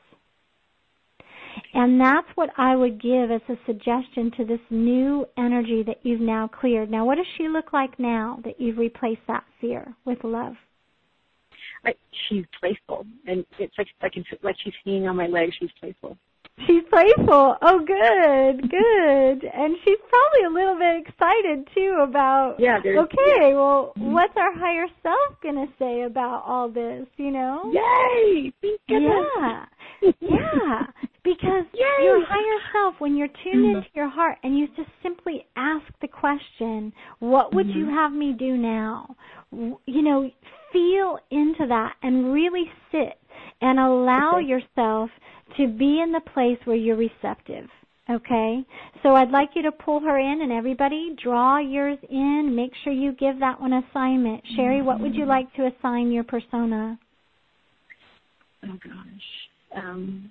And that's what I would give as a suggestion to this new energy that you've now cleared. Now, what does she look like now that you've replaced that fear with love? I, she's playful, and it's like I can like she's hanging on my leg. She's playful. She's playful. Oh, good, good. And she's probably a little bit excited too about. Yeah. Okay, yeah. well, mm-hmm. What's our higher self gonna say about all this? You know? Yay! Yeah, yeah. Because Yay! Your higher self, when you're tuned mm-hmm. into your heart, and you just simply ask the question, "What would mm-hmm. you have me do now?" You know, feel into that and really sit and allow okay. yourself to be in the place where you're receptive, okay? So I'd like you to pull her in, and everybody draw yours in. Make sure you give that one assignment. Sherry, what would you like to assign your persona? Oh, gosh. Um,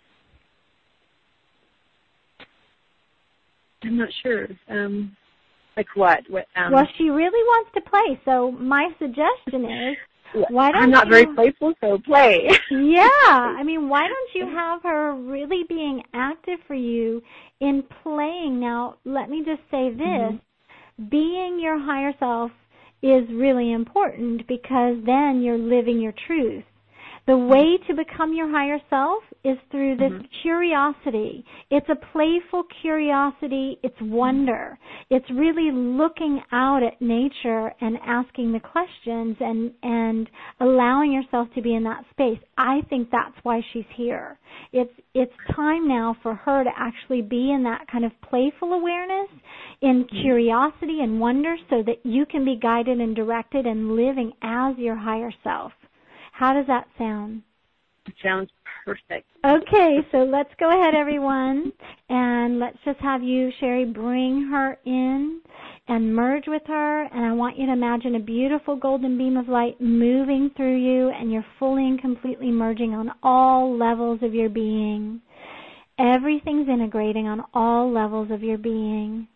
I'm not sure. Um, like what? what um, well, she really wants to play, so my suggestion is, why don't I'm not you, very playful, so play. Yeah. I mean, why don't you have her really being active for you in playing? Now, let me just say this. Mm-hmm. Being your higher self is really important because then you're living your truth. The way to become your higher self is through this mm-hmm. curiosity. It's a playful curiosity. It's wonder. It's really looking out at nature and asking the questions and, and allowing yourself to be in that space. I think that's why she's here. It's, it's time now for her to actually be in that kind of playful awareness, in curiosity and wonder, so that you can be guided and directed and living as your higher self. How does that sound? It sounds perfect. Okay, so let's go ahead, everyone, and let's just have you, Sherry, bring her in and merge with her. And I want you to imagine a beautiful golden beam of light moving through you, and you're fully and completely merging on all levels of your being. Everything's integrating on all levels of your being.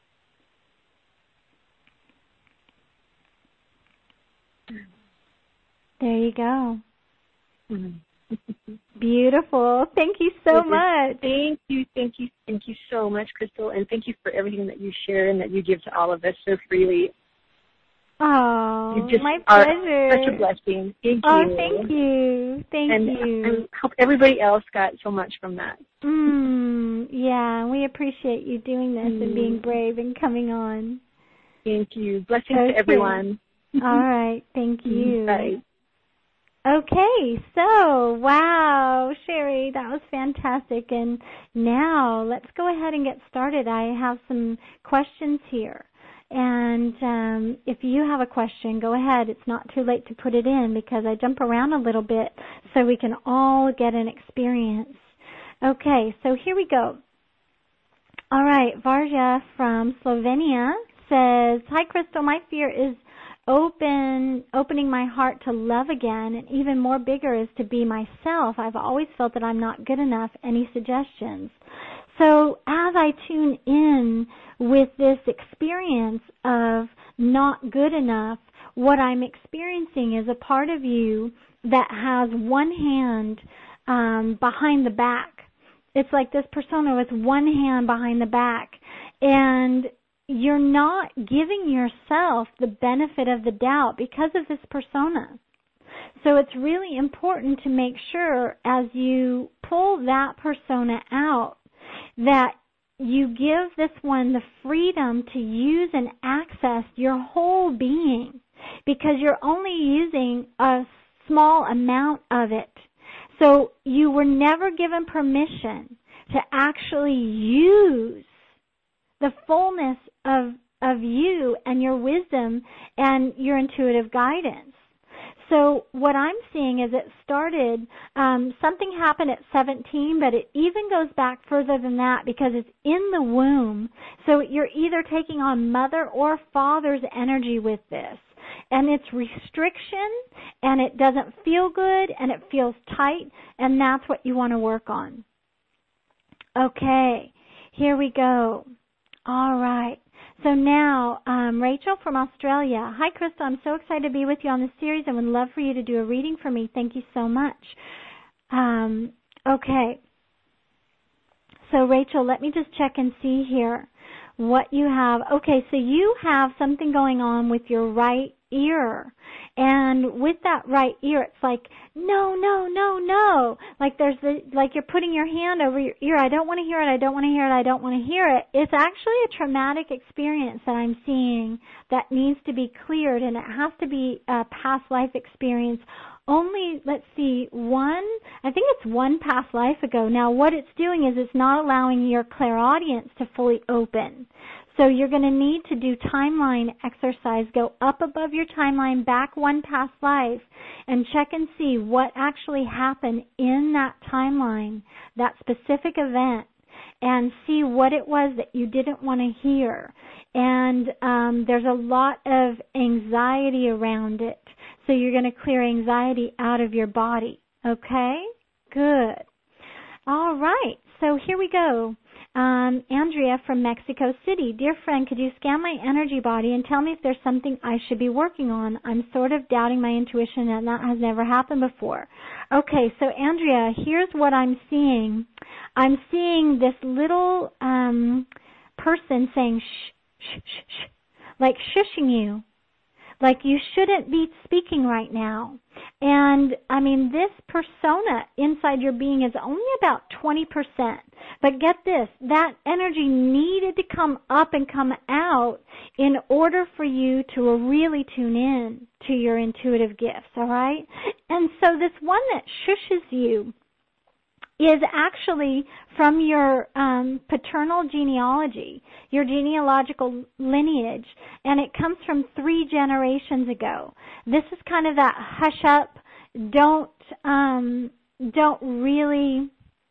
There you go. Mm-hmm. Beautiful. Thank you so much. Thank you, thank you, thank you so much, Crystal, and thank you for everything that you share and that you give to all of us so freely. Oh, you just my are pleasure. Such a blessing. Thank oh, you. Oh, thank you. Thank and, you. And I hope everybody else got so much from that. Mm, yeah, we appreciate you doing this mm. and being brave and coming on. Thank you. Blessings okay. to everyone. All right. Thank you. Bye. Okay, so, wow, Sherry, that was fantastic. And now let's go ahead and get started. I have some questions here. And um, if you have a question, go ahead. It's not too late to put it in because I jump around a little bit so we can all get an experience. Okay, so here we go. All right, Varja from Slovenia says, "Hi, Crystal, my fear is Open, opening my heart to love again, and even more bigger is to be myself. I've always felt that I'm not good enough. Any suggestions?" So as I tune in with this experience of not good enough, what I'm experiencing is a part of you that has one hand um, behind the back. It's like this persona with one hand behind the back, and you're not giving yourself the benefit of the doubt because of this persona. So it's really important to make sure as you pull that persona out that you give this one the freedom to use and access your whole being, because you're only using a small amount of it. So you were never given permission to actually use the fullness of of you and your wisdom and your intuitive guidance. So what I'm seeing is it started, um, something happened at seventeen, but it even goes back further than that because it's in the womb. So you're either taking on mother or father's energy with this. And it's restriction, and it doesn't feel good, and it feels tight, and that's what you want to work on. Okay, here we go. All right. So now, um, Rachel from Australia. "Hi, Crystal. I'm so excited to be with you on this series and would love for you to do a reading for me. Thank you so much." Um, okay. So, Rachel, let me just check and see here what you have. Okay, so you have something going on with your right ear. And with that right ear, it's like, no, no, no, no. Like there's the, like you're putting your hand over your ear. I don't want to hear it. I don't want to hear it. I don't want to hear it. It's actually a traumatic experience that I'm seeing that needs to be cleared, and it has to be a past life experience. Only, let's see, one, I think it's one past life ago. Now, what it's doing is it's not allowing your clairaudience to fully open. So you're going to need to do timeline exercise. Go up above your timeline, back one past life, and check and see what actually happened in that timeline, that specific event, and see what it was that you didn't want to hear. And um, there's a lot of anxiety around it. So you're going to clear anxiety out of your body. Okay? Good. All right. So here we go. Um, Andrea from Mexico City. "Dear friend, could you scan my energy body and tell me if there's something I should be working on? I'm sort of doubting my intuition, and that has never happened before." Okay, so Andrea, here's what I'm seeing. I'm seeing this little um, person saying shh, shh, shh, shh, like shushing you. Like you shouldn't be speaking right now. And, I mean, this persona inside your being is only about twenty percent. But get this, that energy needed to come up and come out in order for you to really tune in to your intuitive gifts, all right? And so this one that shushes you is actually from your um, paternal genealogy, your genealogical lineage, and it comes from three generations ago. This is kind of that hush up, don't um, don't really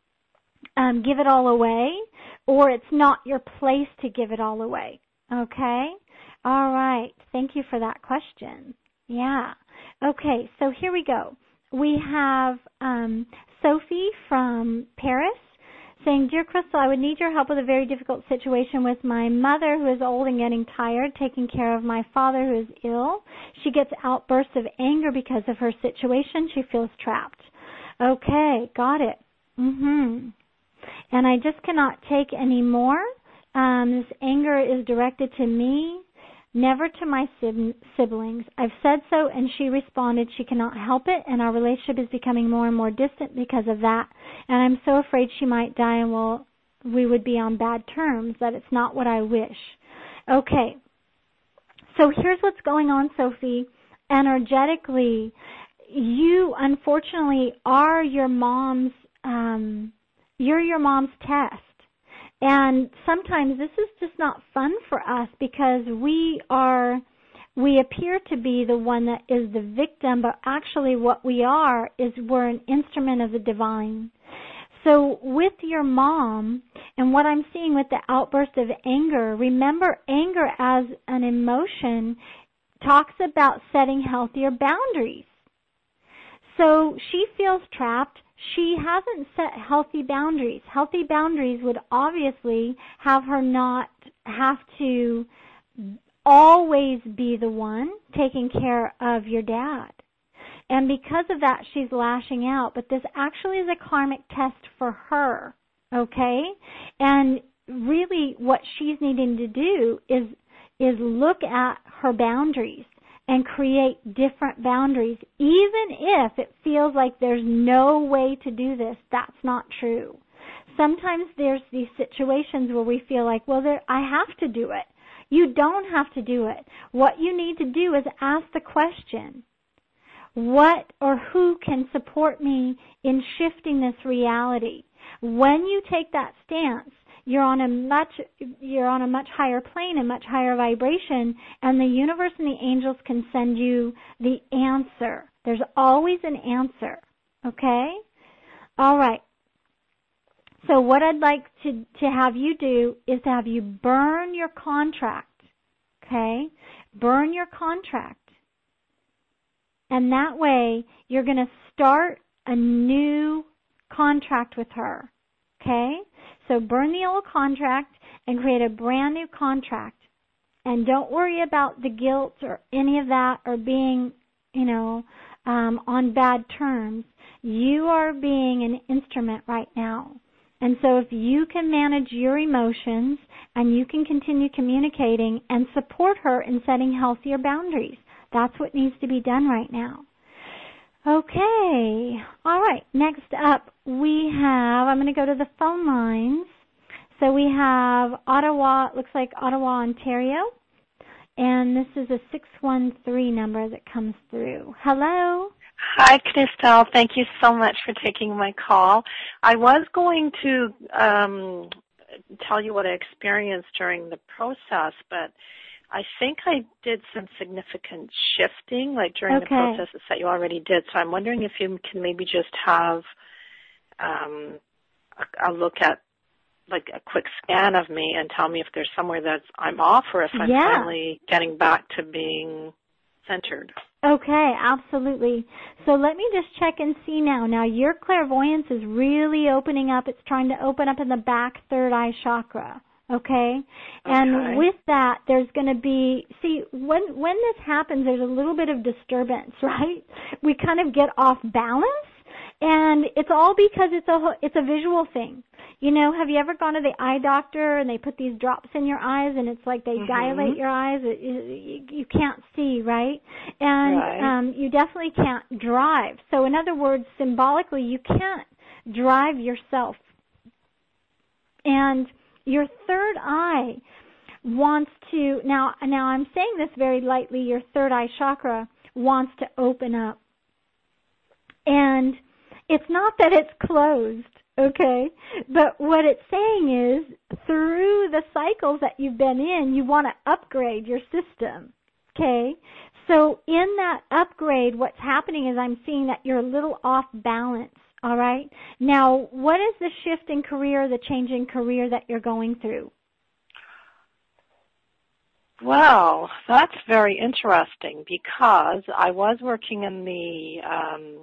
um, give it all away, or it's not your place to give it all away. Okay? All right. Thank you for that question. Yeah. Okay, so here we go. We have um, Sophie from Paris saying, Dear Crystal, I would need your help with a very difficult situation with my mother who is old and getting tired, taking care of my father who is ill. She gets outbursts of anger because of her situation. She feels trapped. Okay, got it. Mm-hmm. And I just cannot take any more. Um, this anger is directed to me, never to my siblings. I've said so, and she responded she cannot help it, and our relationship is becoming more and more distant because of that. And I'm so afraid she might die and we'll, we would be on bad terms, that it's not what I wish. Okay, so here's what's going on, Sophie. Energetically, you, unfortunately, are your mom's, um, you're your mom's test. And sometimes this is just not fun for us because we are, we appear to be the one that is the victim, but actually what we are is we're an instrument of the divine. So with your mom, and what I'm seeing with the outburst of anger, remember anger as an emotion talks about setting healthier boundaries. So she feels trapped. She hasn't set healthy boundaries. Healthy boundaries would obviously have her not have to always be the one taking care of your dad. And because of that, she's lashing out. But this actually is a karmic test for her, okay? And really what she's needing to do is is look at her boundaries and create different boundaries, even if it feels like there's no way to do this. That's not true. Sometimes there's these situations where we feel like, well, there, I have to do it. You don't have to do it. What you need to do is ask the question, what or who can support me in shifting this reality? When you take that stance, You're on a much you're on a much higher plane, a much higher vibration, and the universe and the angels can send you the answer. There's always an answer. Okay? All right. So what I'd like to, to have you do is to have you burn your contract. Okay? Burn your contract. And that way you're going to start a new contract with her. Okay? So burn the old contract and create a brand new contract. And don't worry about the guilt or any of that or being, you know, um, on bad terms. You are being an instrument right now. And so if you can manage your emotions and you can continue communicating and support her in setting healthier boundaries, that's what needs to be done right now. Okay. All right. Next up, we have, I'm going to go to the phone lines. So we have Ottawa, it looks like Ottawa, Ontario. And this is a six one three number that comes through. Hello. Hi, Crystal. Thank you so much for taking my call. I was going to um, tell you what I experienced during the process, but I think I did some significant shifting, like during okay. the processes that you already did. So I'm wondering if you can maybe just have um, a, a look at, like, a quick scan of me and tell me if there's somewhere that I'm off or if I'm yeah. finally getting back to being centered. Okay, absolutely. So let me just check and see now. Now, your clairvoyance is really opening up. It's trying to open up in the back third eye chakra. Okay? And okay. with that, there's going to be, see, when when this happens, there's a little bit of disturbance, right? We kind of get off balance, and it's all because it's a it's a visual thing. You know, have you ever gone to the eye doctor and they put these drops in your eyes and it's like they mm-hmm. dilate your eyes? It, you, you can't see, right? And right. Um, you definitely can't drive. So in other words, symbolically, you can't drive yourself. And your third eye wants to, now, now I'm saying this very lightly, your third eye chakra wants to open up. And it's not that it's closed, okay? But what it's saying is through the cycles that you've been in, you want to upgrade your system, okay? So in that upgrade, what's happening is I'm seeing that you're a little off balance, all right? Now, what is the shift in career, the change in career that you're going through? Well, that's very interesting because I was working in the um,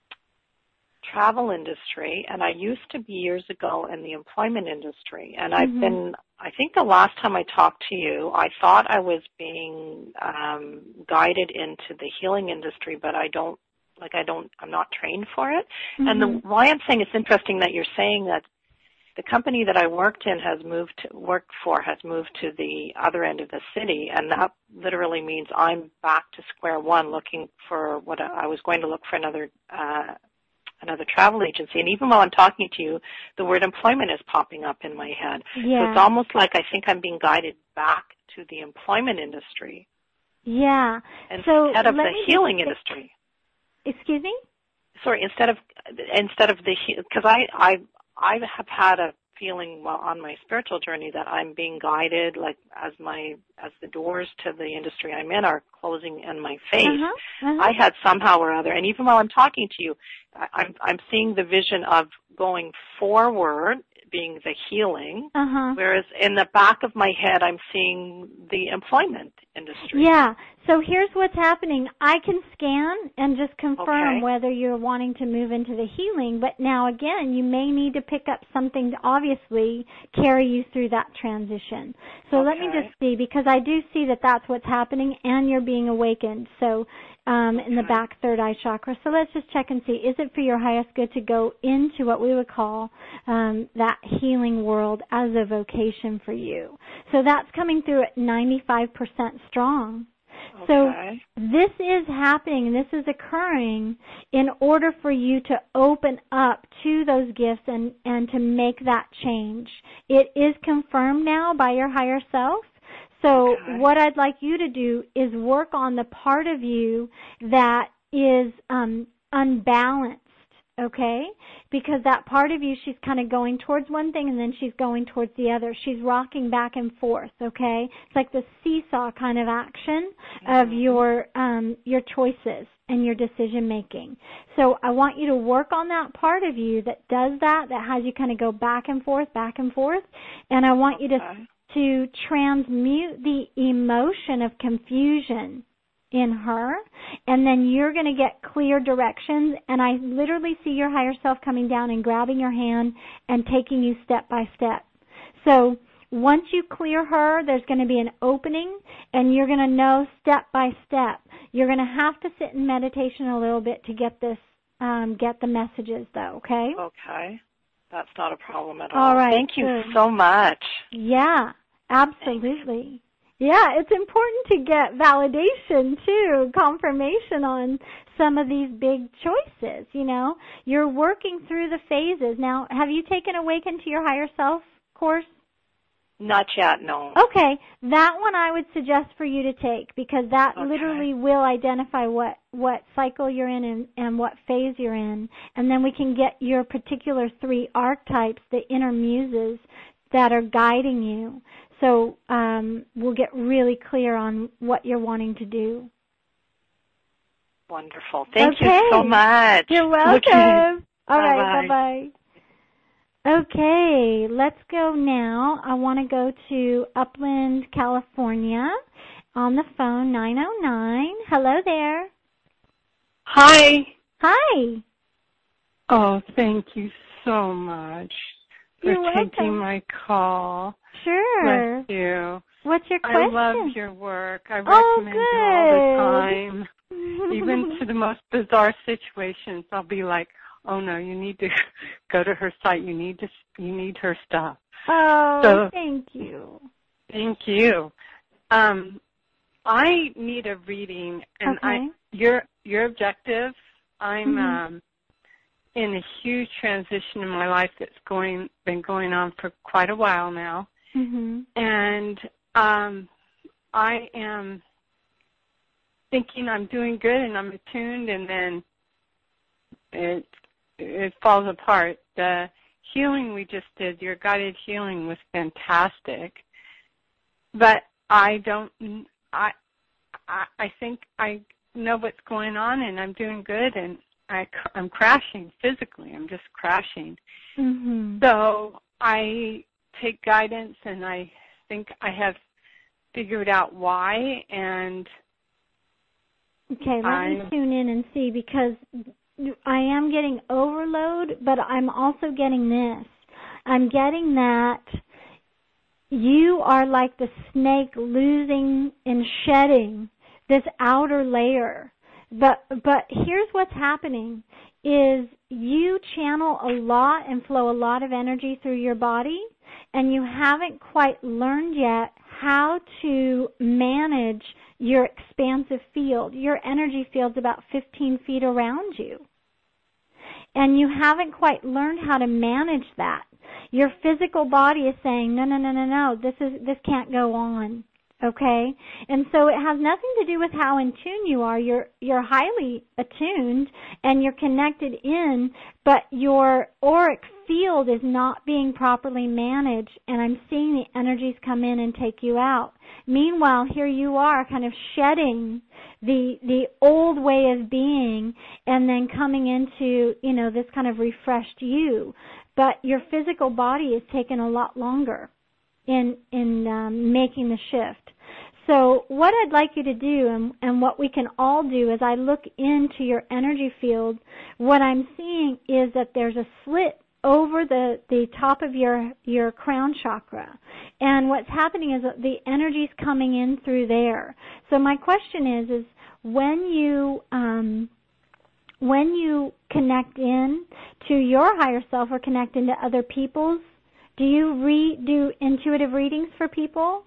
travel industry, and I used to be years ago in the employment industry. And I've mm-hmm. been, I think the last time I talked to you, I thought I was being um, guided into the healing industry, but I don't, like I don't, I'm not trained for it. Mm-hmm. And the, why I'm saying it's interesting that you're saying that the company that I worked in has moved to, worked for has moved to the other end of the city, and that literally means I'm back to square one looking for what I was going to look for another uh, another travel agency. And even while I'm talking to you, the word employment is popping up in my head. Yeah. So it's almost like I think I'm being guided back to the employment industry. Yeah. Instead so of the healing just, industry. Excuse me? Sorry, instead of instead of the because I I I have had a feeling while on my spiritual journey that I'm being guided, like as my as the doors to the industry I'm in are closing in my face. Uh-huh, uh-huh. I had somehow or other, and even while I'm talking to you, I, I'm I'm seeing the vision of going forward, being the healing, uh-huh. whereas in the back of my head I'm seeing the employment industry. Yeah. So here's what's happening. I can scan and just confirm okay. whether you're wanting to move into the healing, but now again, you may need to pick up something to obviously carry you through that transition. So okay. let me just see, because I do see that that's what's happening and you're being awakened. So um, in the okay. back third eye chakra. So let's just check and see, is it for your highest good to go into what we would call um, that healing world as a vocation for you? So that's coming through at ninety-five percent strong. Okay. So this is happening, this is occurring in order for you to open up to those gifts and, and to make that change. It is confirmed now by your higher self. So okay. what I'd like you to do is work on the part of you that is um, unbalanced, okay? Because that part of you, she's kind of going towards one thing and then she's going towards the other. She's rocking back and forth, okay? It's like the seesaw kind of action mm-hmm. of your um, your choices and your decision making. So I want you to work on that part of you that does that, that has you kind of go back and forth, back and forth. And I want okay. you to to transmute the emotion of confusion in her, and then you're going to get clear directions, and I literally see your higher self coming down and grabbing your hand and taking you step by step. So once you clear her, there's going to be an opening, and you're going to know step by step. You're going to have to sit in meditation a little bit to get this, um, get the messages, though, okay? Okay. That's not a problem at all. All right. Thank you good. so much. Yeah, absolutely. Yeah, it's important to get validation, too, confirmation on some of these big choices, you know. You're working through the phases. Now, have you taken Awaken to Your Higher Self course? Not yet, no. Okay, that one I would suggest for you to take because that okay. literally will identify what, what cycle you're in and, and what phase you're in. And then we can get your particular three archetypes, the inner muses, that are guiding you. So um, we'll get really clear on what you're wanting to do. Wonderful. Thank okay. you so much. You're welcome. Okay. All bye-bye. right, bye-bye. Okay, let's go now. I want to go to Upland, California on the phone, nine oh nine. Hello there. Hi. Hi. Oh, thank you so much for You're welcome. taking my call. Sure. Bless you. What's your question? I love your work. I oh, recommend good. you all the time. Even to the most bizarre situations, I'll be like, oh no, you need to go to her site. You need to, you need her stuff. Oh, so, thank you. Thank you. Um, I need a reading, and okay. I, your your objective. I'm mm-hmm. um, in a huge transition in my life that's going been going on for quite a while now, mm-hmm. and um, I am thinking I'm doing good and I'm attuned, and then it it falls apart. The healing we just did, your guided healing, was fantastic, but I don't. I I, I think I know what's going on, and I'm doing good, and I, I'm crashing physically. I'm just crashing. Mm-hmm. So I take guidance, and I think I have figured out why, and okay, let I'm, me tune in and see, because I am getting overload, but I'm also getting this. I'm getting that you are like the snake losing and shedding this outer layer. But but here's what's happening is you channel a lot and flow a lot of energy through your body, and you haven't quite learned yet how to manage your expansive field. Your energy field's about fifteen feet around you. And you haven't quite learned how to manage that. Your physical body is saying, no, no, no, no, no, this is this can't go on. Okay? And so it has nothing to do with how in tune you are. You're you're highly attuned and you're connected in, but your auric field is not being properly managed, and I'm seeing the energies come in and take you out. Meanwhile, here you are kind of shedding the the old way of being and then coming into, you know, this kind of refreshed you. But your physical body is taking a lot longer in in um, making the shift. So what I'd like you to do, and, and what we can all do, as I look into your energy field, what I'm seeing is that there's a slit over the, the top of your, your crown chakra. And what's happening is that the energy's coming in through there. So my question is, is when you um, when you connect in to your higher self or connect into other people's, do you re- do intuitive readings for people?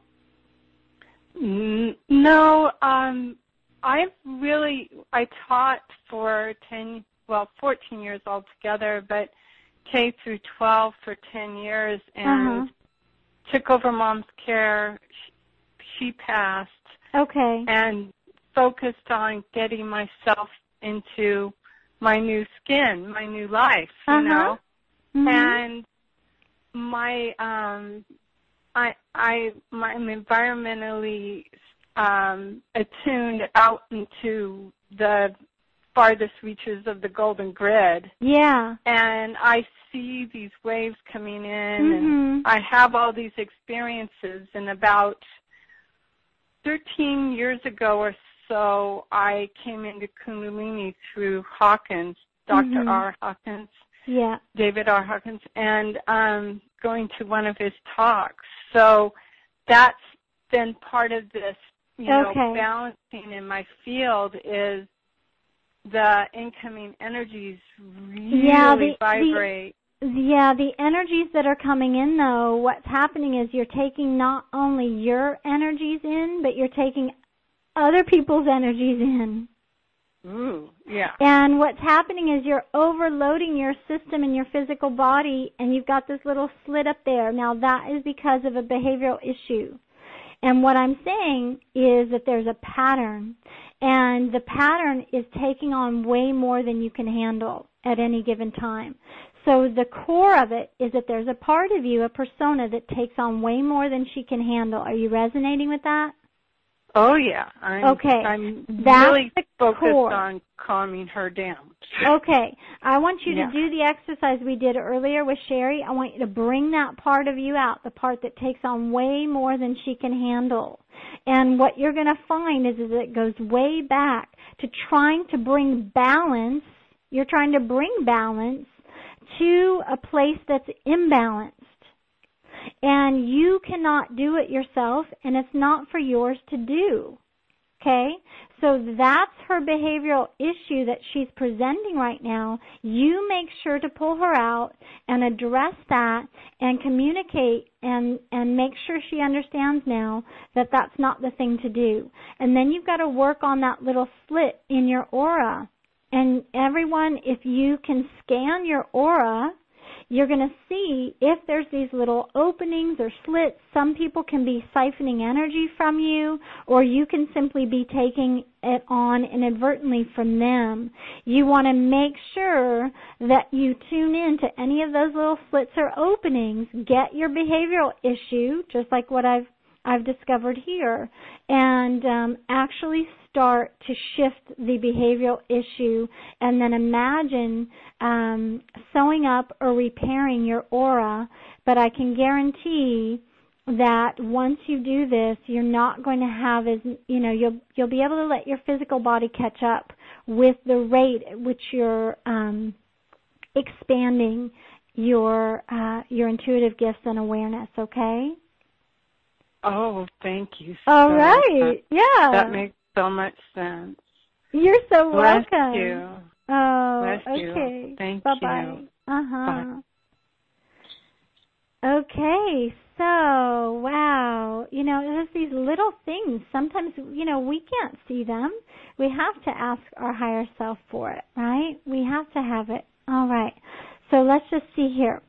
No, um, I've really, I taught for ten, well, fourteen years altogether, but K through twelve for ten years, and uh-huh. took over Mom's Care. She passed. Okay. And focused on getting myself into my new skin, my new life, you uh-huh. know. Mm-hmm. And my, um, I, I, my, I'm environmentally um, attuned out into the farthest reaches of the Golden Grid. Yeah. And I see these waves coming in, mm-hmm. and I have all these experiences. And about thirteen years ago or so, I came into Kundalini through Hawkins, Doctor Mm-hmm. R. Hawkins. Yeah. David R. Hawkins, and um, going to one of his talks. So that's been part of this, you know, okay. balancing in my field is the incoming energies really yeah, the, vibrate. The, yeah, the energies that are coming in, though, what's happening is you're taking not only your energies in, but you're taking other people's energies in. Ooh, yeah. And what's happening is you're overloading your system and your physical body, and you've got this little slit up there. Now, that is because of a behavioral issue. And what I'm saying is that there's a pattern, and the pattern is taking on way more than you can handle at any given time. So the core of it is that there's a part of you, a persona, that takes on way more than she can handle. Are you resonating with that? Oh, yeah. I'm, okay. I'm That's really the focused core. on calming her down. Okay. I want you yeah. to do the exercise we did earlier with Sherry. I want you to bring that part of you out, the part that takes on way more than she can handle. And what you're going to find is, is it goes way back to trying to bring balance. You're trying to bring balance to a place that's imbalanced. And you cannot do it yourself, and it's not for yours to do. Okay? So that's her behavioral issue that she's presenting right now. You make sure to pull her out and address that and communicate and, and make sure she understands now that that's not the thing to do. And then you've got to work on that little slit in your aura. And everyone, if you can scan your aura, you're going to see if there's these little openings or slits. Some people can be siphoning energy from you, or you can simply be taking it on inadvertently from them. You want to make sure that you tune in to any of those little slits or openings. Get your behavioral issue, just like what I've I've discovered here, and um, actually start to shift the behavioral issue, and then imagine um, sewing up or repairing your aura. But I can guarantee that once you do this, you're not going to have as, you know, you'll you'll be able to let your physical body catch up with the rate at which you're um, expanding your uh, your intuitive gifts and awareness. Okay. Oh, thank you so All right. much. Yeah. That makes so much sense. You're so Bless welcome. you. Oh, Bless okay. you. Thank Bye-bye. you. Uh-huh. Bye. Okay, so, wow. You know, there's these little things. Sometimes, you know, we can't see them. We have to ask our higher self for it, right? We have to have it. All right. So let's just see here.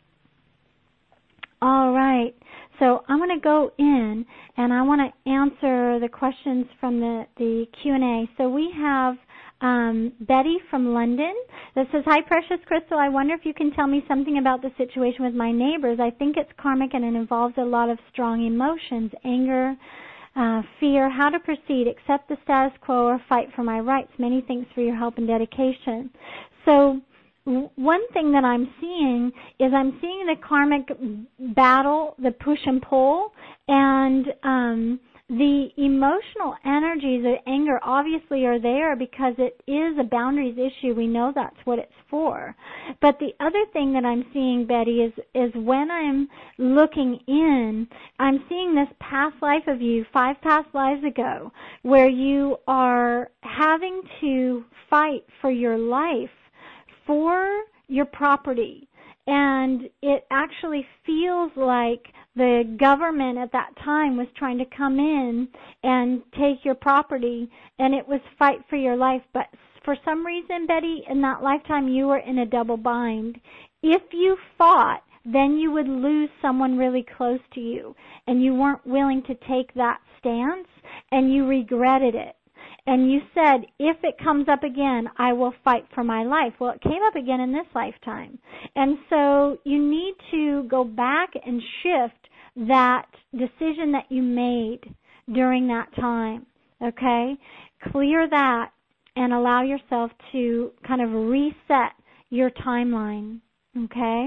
All right. So I'm going to go in and I want to answer the questions from the, the Q and A. So we have um, Betty from London that says, "Hi, Precious Crystal. I wonder if you can tell me something about the situation with my neighbors. I think it's karmic and it involves a lot of strong emotions, anger, uh, fear. How to proceed? Accept the status quo or fight for my rights? Many thanks for your help and dedication." So one thing that I'm seeing is I'm seeing the karmic battle, the push and pull, and um, the emotional energies, the anger obviously are there because it is a boundaries issue. We know that's what it's for. But the other thing that I'm seeing, Betty, is, is when I'm looking in, I'm seeing this past life of you, five past lives ago, where you are having to fight for your life, for your property, and it actually feels like the government at that time was trying to come in and take your property, and it was fight for your life. But for some reason, Betty, in that lifetime you were in a double bind. If you fought, then you would lose someone really close to you, and you weren't willing to take that stance, and you regretted it. And you said, if it comes up again, I will fight for my life. Well, it came up again in this lifetime. And so you need to go back and shift that decision that you made during that time, okay? Clear that and allow yourself to kind of reset your timeline, okay?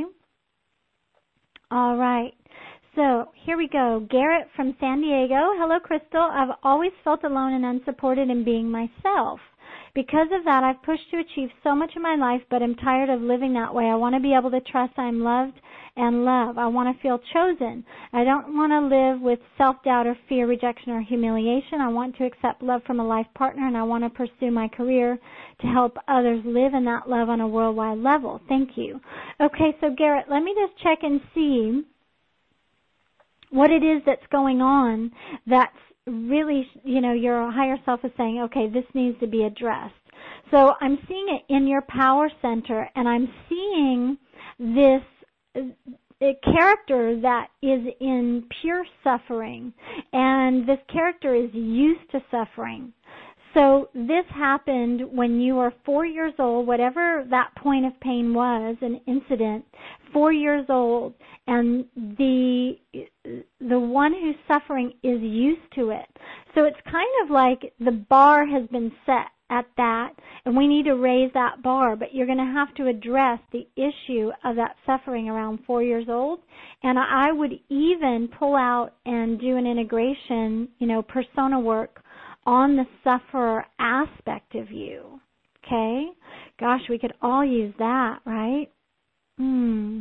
All right. So here we go. Garrett from San Diego. Hello, Crystal. I've always felt alone and unsupported in being myself. Because of that, I've pushed to achieve so much in my life, but I'm tired of living that way. I want to be able to trust I'm loved and love. I want to feel chosen. I don't want to live with self-doubt or fear, rejection, or humiliation. I want to accept love from a life partner, and I want to pursue my career to help others live in that love on a worldwide level. Thank you. Okay, so Garrett, let me just check and see what it is that's going on that's really, you know, your higher self is saying, okay, this needs to be addressed. So I'm seeing it in your power center, and I'm seeing this a character that is in pure suffering, and this character is used to suffering. So this happened when you were four years old, whatever that point of pain was, an incident, four years old, and the the one who's suffering is used to it. So it's kind of like the bar has been set at that, and we need to raise that bar, but you're going to have to address the issue of that suffering around four years old. And I would even pull out and do an integration, you know, persona work on the sufferer aspect of you, okay? Gosh, we could all use that, right? Hmm.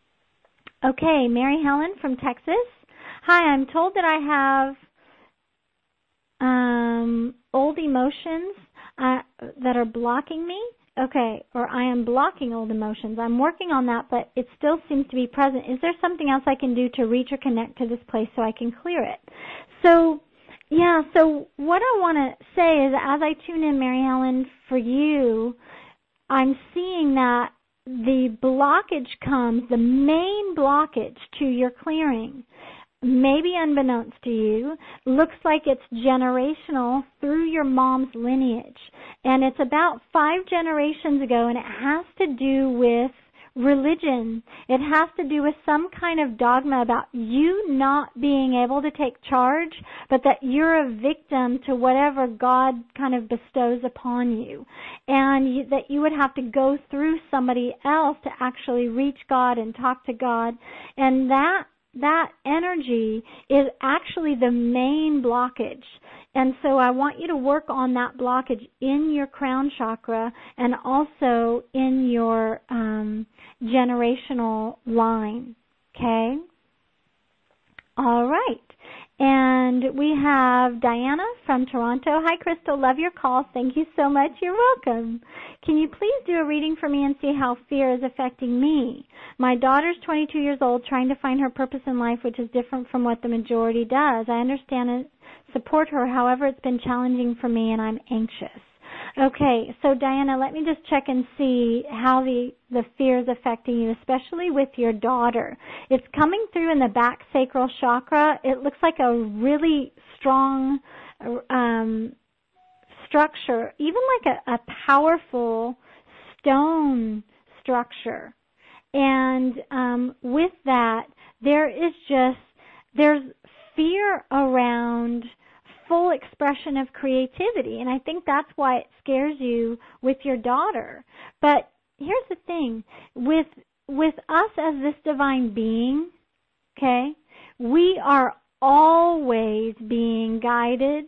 Okay, Mary Helen from Texas. Hi, I'm told that I um, old emotions uh, that are blocking me. Okay, or I am blocking old emotions. I'm working on that, but it still seems to be present. Is there something else I can do to reach or connect to this place so I can clear it? So, yeah, so what I want to say is as I tune in, Mary Helen, for you, I'm seeing that the blockage comes, the main blockage to your clearing, maybe unbeknownst to you, looks like it's generational through your mom's lineage. And it's about five generations ago, and it has to do with religion. It has to do with some kind of dogma about you not being able to take charge, but that you're a victim to whatever God kind of bestows upon you. And you, that you would have to go through somebody else to actually reach God and talk to God. And that that energy is actually the main blockage. And so I want you to work on that blockage in your crown chakra and also in your um, generational line. Okay? All right. And we have Diana from Toronto. Hi, Crystal. Love your call. Thank you so much. You're welcome. Can you please do a reading for me and see how fear is affecting me? My daughter's twenty-two years old, trying to find her purpose in life, which is different from what the majority does. I understand and support her. However, it's been challenging for me, and I'm anxious. Okay, so Diana, let me just check and see how the, the fear is affecting you, especially with your daughter. It's coming through in the back sacral chakra. It looks like a really strong um, structure, even like a, a powerful stone structure. And um, with that, there is just, there's fear around full expression of creativity, and I think that's why it scares you with your daughter. But here's the thing, with with us as this divine being, okay, we are always being guided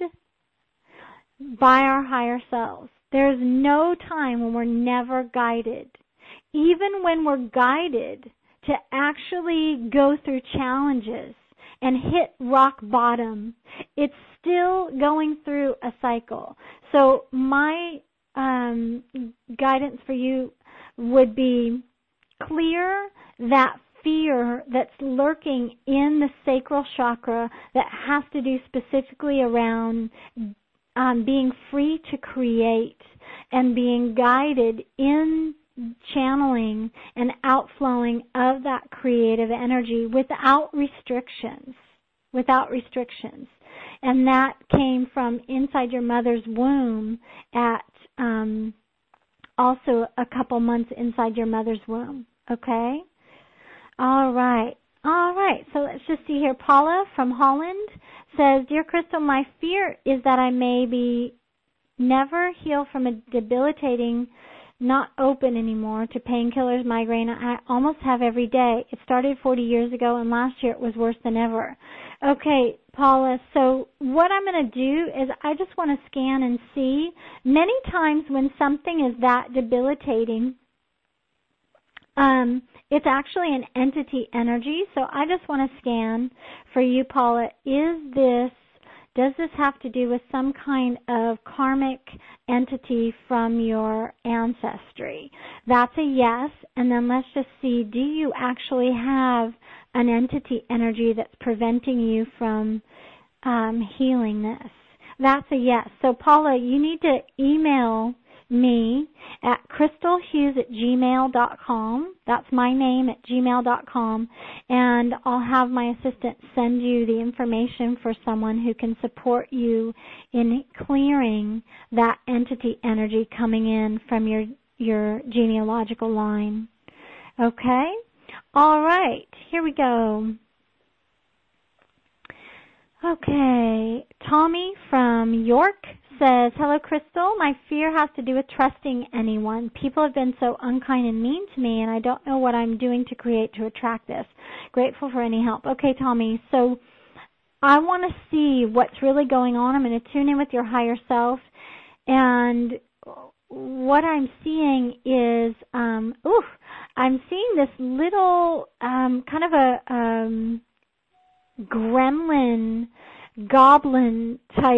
by our higher selves. There's no time when we're never guided. Even when we're guided to actually go through challenges and hit rock bottom, it's still going through a cycle. So my um, guidance for you would be clear that fear that's lurking in the sacral chakra that has to do specifically around um, being free to create and being guided in channeling and outflowing of that creative energy without restrictions, without restrictions. And that came from inside your mother's womb at um, also a couple months inside your mother's womb, okay? All right. All right, so let's just see here. Paula from Holland says, Dear Crystal, my fear is that I may be never heal from a debilitating not open anymore to painkillers, migraine I almost have every day. It started forty years ago, and last year it was worse than ever. Okay, Paula, so what I'm going to do is I just want to scan and see. Many times when something is that debilitating, um, it's actually an entity energy. So I just want to scan for you, Paula. Is this Does this have to do with some kind of karmic entity from your ancestry? That's a yes. And then let's just see, do you actually have an entity energy that's preventing you from um, healing this? That's a yes. So Paula, you need to email me at crystal hughes at gmail dot com. That's my name at gmail dot com, and I'll have my assistant send you the information for someone who can support you in clearing that entity energy coming in from your your genealogical line. Okay? All right, here we go. Okay, Tommy from York says, Hello, Crystal. My fear has to do with trusting anyone. People have been so unkind and mean to me, and I don't know what I'm doing to create to attract this. Grateful for any help. Okay, Tommy, so I want to see what's really going on. I'm going to tune in with your higher self, and what I'm seeing is, um, ooh, I'm seeing this little um, kind of a um, gremlin, goblin type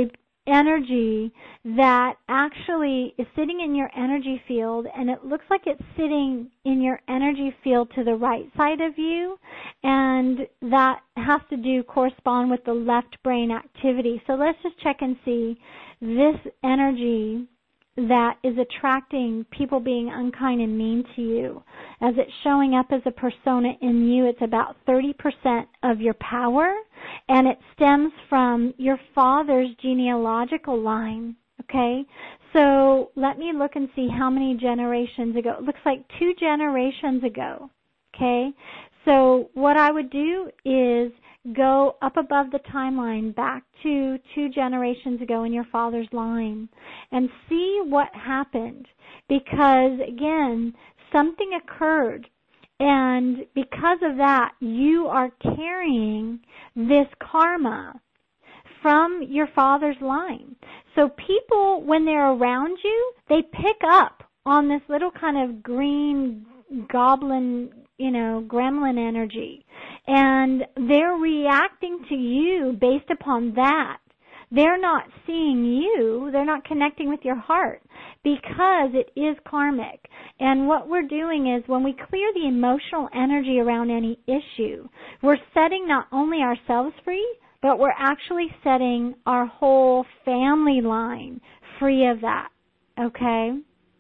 energy that actually is sitting in your energy field, and it looks like it's sitting in your energy field to the right side of you, and that has to do correspond with the left brain activity. So let's just check and see this energy that is attracting people being unkind and mean to you. As it's showing up as a persona in you, it's about thirty percent of your power, and it stems from your father's genealogical line, okay? So let me look and see how many generations ago. It looks like two generations ago, okay? So what I would do is go up above the timeline back to two generations ago in your father's line and see what happened, because, again, something occurred, and because of that, you are carrying this karma from your father's line. So people, when they're around you, they pick up on this little kind of green goblin, you know, gremlin energy, and they're reacting to you based upon that. They're not seeing you. They're not connecting with your heart because it is karmic. And what we're doing is when we clear the emotional energy around any issue, we're setting not only ourselves free, but we're actually setting our whole family line free of that. Okay?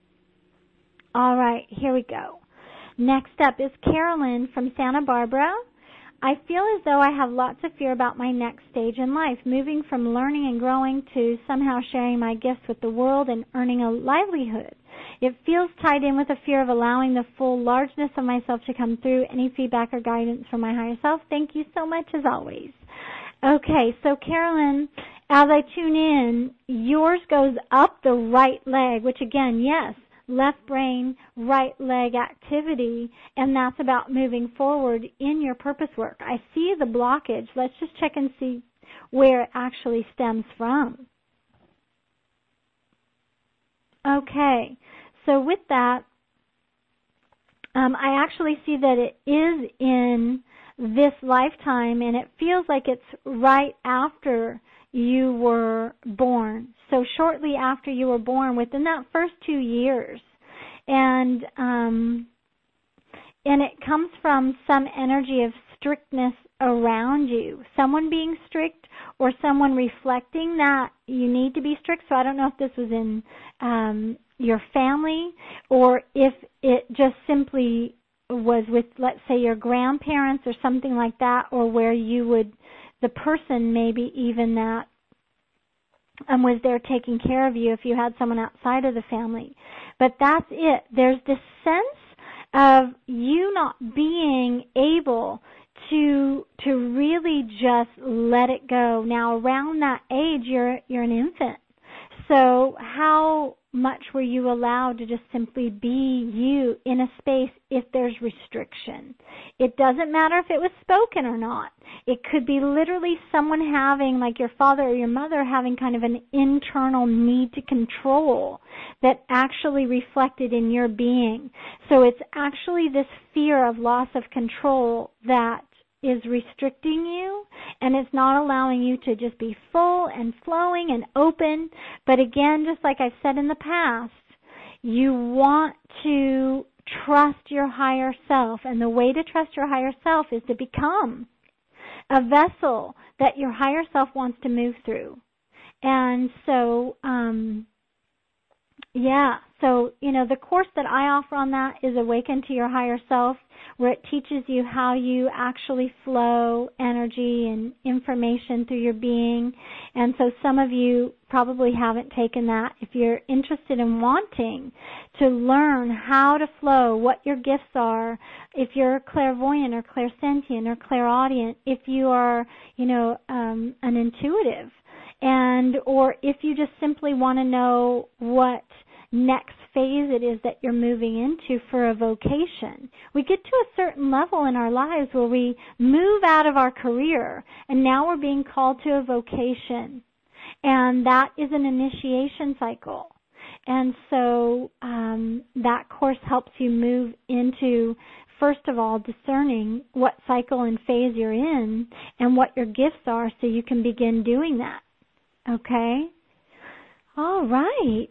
All right, here we go. Next up is Carolyn from Santa Barbara. I feel as though I have lots of fear about my next stage in life, moving from learning and growing to somehow sharing my gifts with the world and earning a livelihood. It feels tied in with a fear of allowing the full largeness of myself to come through. Any feedback or guidance from my higher self? Thank you so much, as always. Okay, so Carolyn, as I tune in, yours goes up the right leg, which again, yes, left brain, right leg activity, and that's about moving forward in your purpose work. I see the blockage. Let's just check and see where it actually stems from. Okay, so with that, um, I actually see that it is in this lifetime, and it feels like it's right after you were born. So shortly after you were born, within that first two years. And um, and it comes from some energy of strictness around you. Someone being strict or someone reflecting that you need to be strict. So I don't know if this was in um, your family or if it just simply was with, let's say, your grandparents or something like that, or where you would, the person maybe even that um, was there taking care of you if you had someone outside of the family. But that's it. There's this sense of you not being able to to really just let it go. Now, around that age, you're you're an infant. So how much were you allowed to just simply be you in a space if there's restriction? It doesn't matter if it was spoken or not. It could be literally someone having, like your father or your mother, having kind of an internal need to control that actually reflected in your being. So it's actually this fear of loss of control that is restricting you, and it's not allowing you to just be full and flowing and open. But again, just like I've said in the past, you want to trust your higher self, and the way to trust your higher self is to become a vessel that your higher self wants to move through. And so, um, yeah, so, you know, the course that I offer on that is Awaken to Your Higher Self, where it teaches you how you actually flow energy and information through your being. And so some of you probably haven't taken that. If you're interested in wanting to learn how to flow, what your gifts are, if you're clairvoyant or clairsentient or clairaudient, if you are, you know, um, an intuitive, and or if you just simply want to know what next phase it is that you're moving into for a vocation. We get to a certain level in our lives where we move out of our career, and now we're being called to a vocation. And that is an initiation cycle. And so um, that course helps you move into, first of all, discerning what cycle and phase you're in and what your gifts are so you can begin doing that. Okay? All right.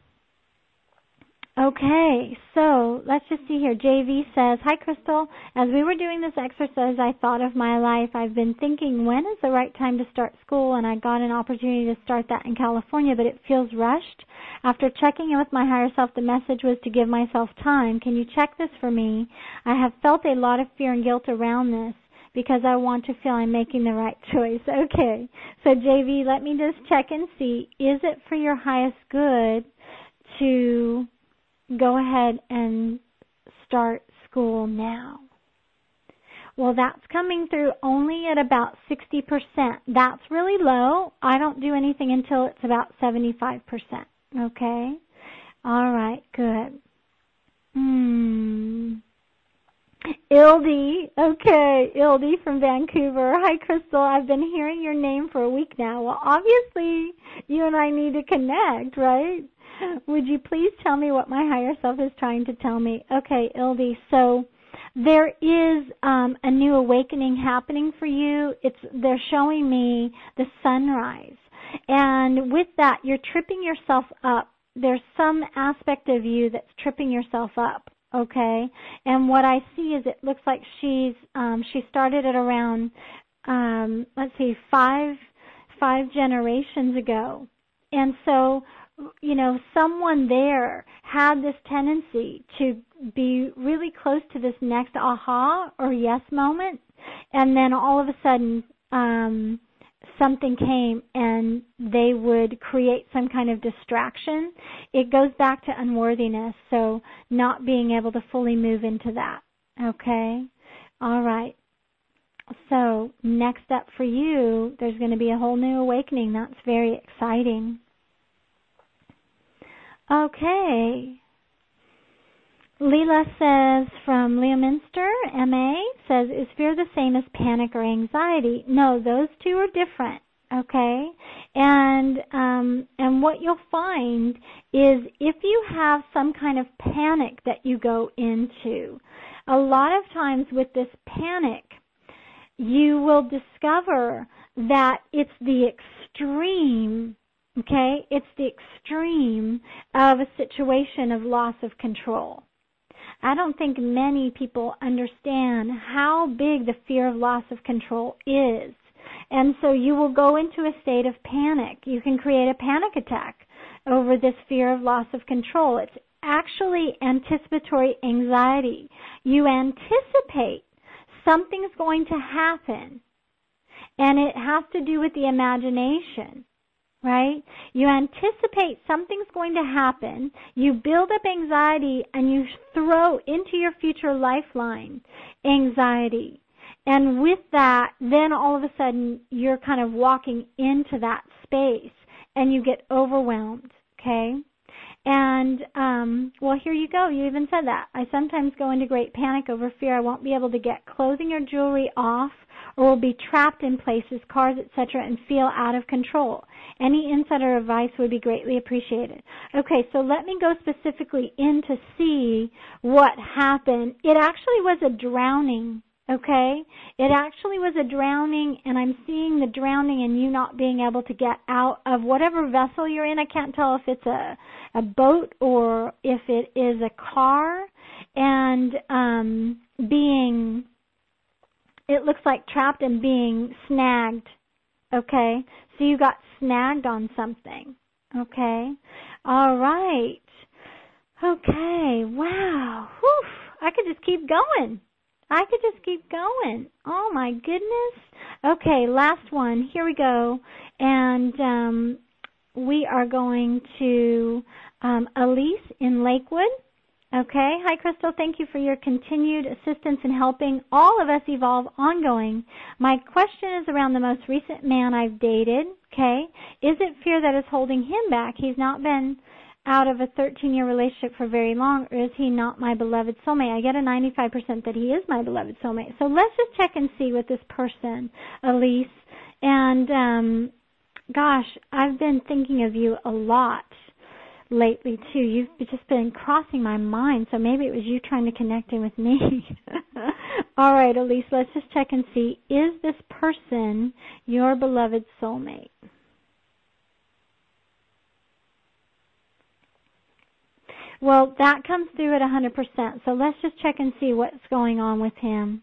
Okay, so let's just see here. J V says, hi, Crystal. As we were doing this exercise, I thought of my life. I've been thinking, when is the right time to start school? And I got an opportunity to start that in California, but it feels rushed. After checking in with my higher self, the message was to give myself time. Can you check this for me? I have felt a lot of fear and guilt around this because I want to feel I'm making the right choice. Okay, so J V, let me just check and see. Is it for your highest good to go ahead and start school now? Well, that's coming through only at about sixty percent. That's really low. I don't do anything until it's about seventy-five percent. Okay? All right, good. Hmm. Ildy. Okay, Ildy from Vancouver. Hi, Crystal. I've been hearing your name for a week now. Well, obviously, you and I need to connect, right? Would you please tell me what my higher self is trying to tell me? Okay, Ildy, so there is um, a new awakening happening for you. It's they're showing me the sunrise. And with that, you're tripping yourself up. There's some aspect of you that's tripping yourself up, okay? And what I see is it looks like she's um, she started it around, um, let's see, five, five generations ago. And so, you know, someone there had this tendency to be really close to this next aha or yes moment, and then all of a sudden um, something came and they would create some kind of distraction. It goes back to unworthiness, so not being able to fully move into that. Okay? All right. So next up for you, there's going to be a whole new awakening. That's very exciting. Okay. Leela says from Leominster, M A, says, is fear the same as panic or anxiety? No, those two are different, okay? And um, and what you'll find is if you have some kind of panic that you go into, a lot of times with this panic, you will discover that it's the extreme. Okay, it's the extreme of a situation of loss of control. I don't think many people understand how big the fear of loss of control is. And so you will go into a state of panic. You can create a panic attack over this fear of loss of control. It's actually anticipatory anxiety. You anticipate something's going to happen, and it has to do with the imagination. Right? You anticipate something's going to happen, you build up anxiety, and you throw into your future lifeline anxiety. And with that, then all of a sudden, you're kind of walking into that space, and you get overwhelmed, okay? And, um, well, here you go. You even said that. I sometimes go into great panic over fear I won't be able to get clothing or jewelry off, or will be trapped in places, cars, et cetera, and feel out of control. Any insight or advice would be greatly appreciated. Okay, so let me go specifically in to see what happened. It actually was a drowning, okay? It actually was a drowning, and I'm seeing the drowning and you not being able to get out of whatever vessel you're in. I can't tell if it's a, a boat or if it is a car, and um, being... it looks like trapped and being snagged, okay? So you got snagged on something, okay? All right. Okay, wow. Whew. I could just keep going. I could just keep going. Oh, my goodness. Okay, last one. Here we go. And um, we are going to um, Elise in Lakewood. Okay. Hi, Crystal. Thank you for your continued assistance in helping all of us evolve ongoing. My question is around the most recent man I've dated. Okay. Is it fear that is holding him back? He's not been out of a thirteen-year relationship for very long, or is he not my beloved soulmate? I get a ninety-five percent that he is my beloved soulmate. So let's just check and see with this person, Elise. And, um, gosh, I've been thinking of you a lot lately too. You've just been crossing my mind, so maybe it was you trying to connect in with me. All right, Elise, let's just check and see. Is this person your beloved soulmate? Well, that comes through at one hundred percent. So let's just check and see what's going on with him.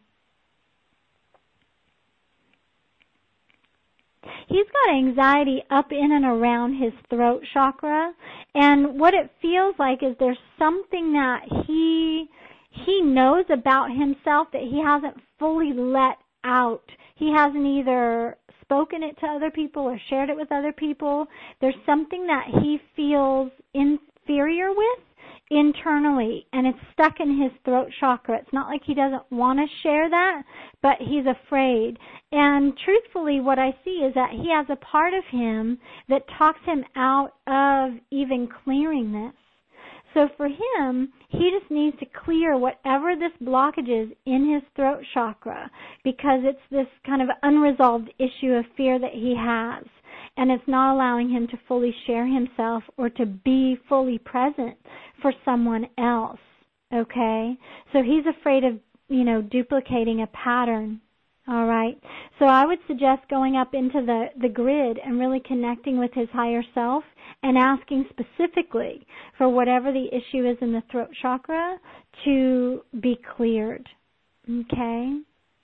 He's got anxiety up in and around his throat chakra, and what it feels like is there's something that he he knows about himself that he hasn't fully let out. He hasn't either spoken it to other people or shared it with other people. There's something that he feels inferior with internally, and it's stuck in his throat chakra. It's not like he doesn't want to share that, but he's afraid. And truthfully, what I see is that he has a part of him that talks him out of even clearing this. So for him, he just needs to clear whatever this blockage is in his throat chakra, because it's this kind of unresolved issue of fear that he has, and it's not allowing him to fully share himself or to be fully present for someone else, okay? So he's afraid of, you know, duplicating a pattern. All right. So I would suggest going up into the, the grid and really connecting with his higher self and asking specifically for whatever the issue is in the throat chakra to be cleared. Okay.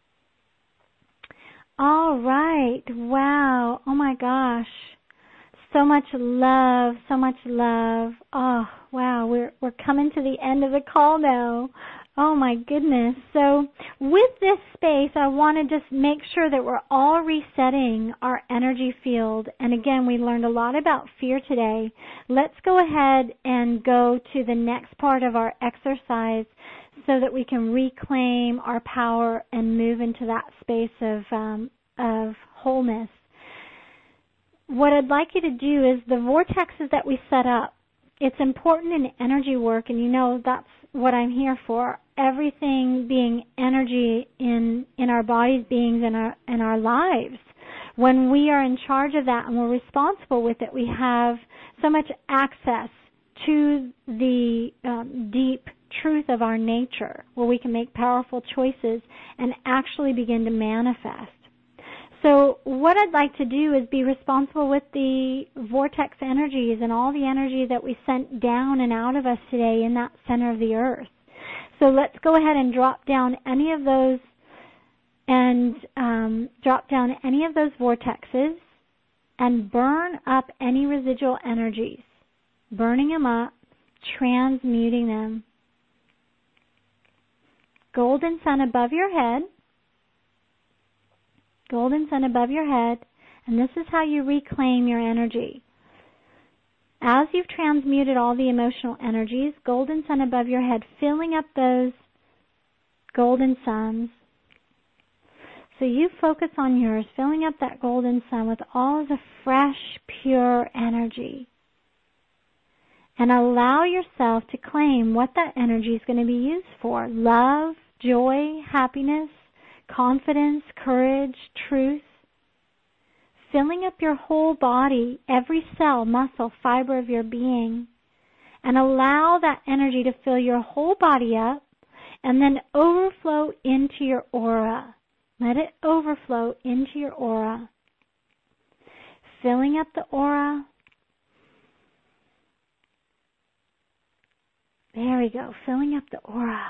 All right. Wow. Oh my gosh. So much love, so much love. Oh, wow. We're we're coming to the end of the call now. Oh my goodness. So with this space, I want to just make sure that we're all resetting our energy field. And again, we learned a lot about fear today. Let's go ahead and go to the next part of our exercise so that we can reclaim our power and move into that space of um, of wholeness. What I'd like you to do is the vortexes that we set up. It's important in energy work, and you know that's what I'm here for. Everything being energy in in our bodies, beings, and our in our lives. When we are in charge of that and we're responsible with it, we have so much access to the um, deep truth of our nature, where we can make powerful choices and actually begin to manifest. So what I'd like to do is be responsible with the vortex energies and all the energy that we sent down and out of us today in that center of the earth. So let's go ahead and drop down any of those and um, drop down any of those vortexes and burn up any residual energies, burning them up, transmuting them. Golden sun above your head. Golden sun above your head, and this is how you reclaim your energy. As you've transmuted all the emotional energies, golden sun above your head, filling up those golden suns. So you focus on yours, filling up that golden sun with all of the fresh, pure energy. And allow yourself to claim what that energy is going to be used for. Love, joy, happiness, confidence, courage, truth, filling up your whole body, every cell, muscle, fiber of your being, and allow that energy to fill your whole body up and then overflow into your aura. Let it overflow into your aura, filling up the aura. There we go, filling up the aura.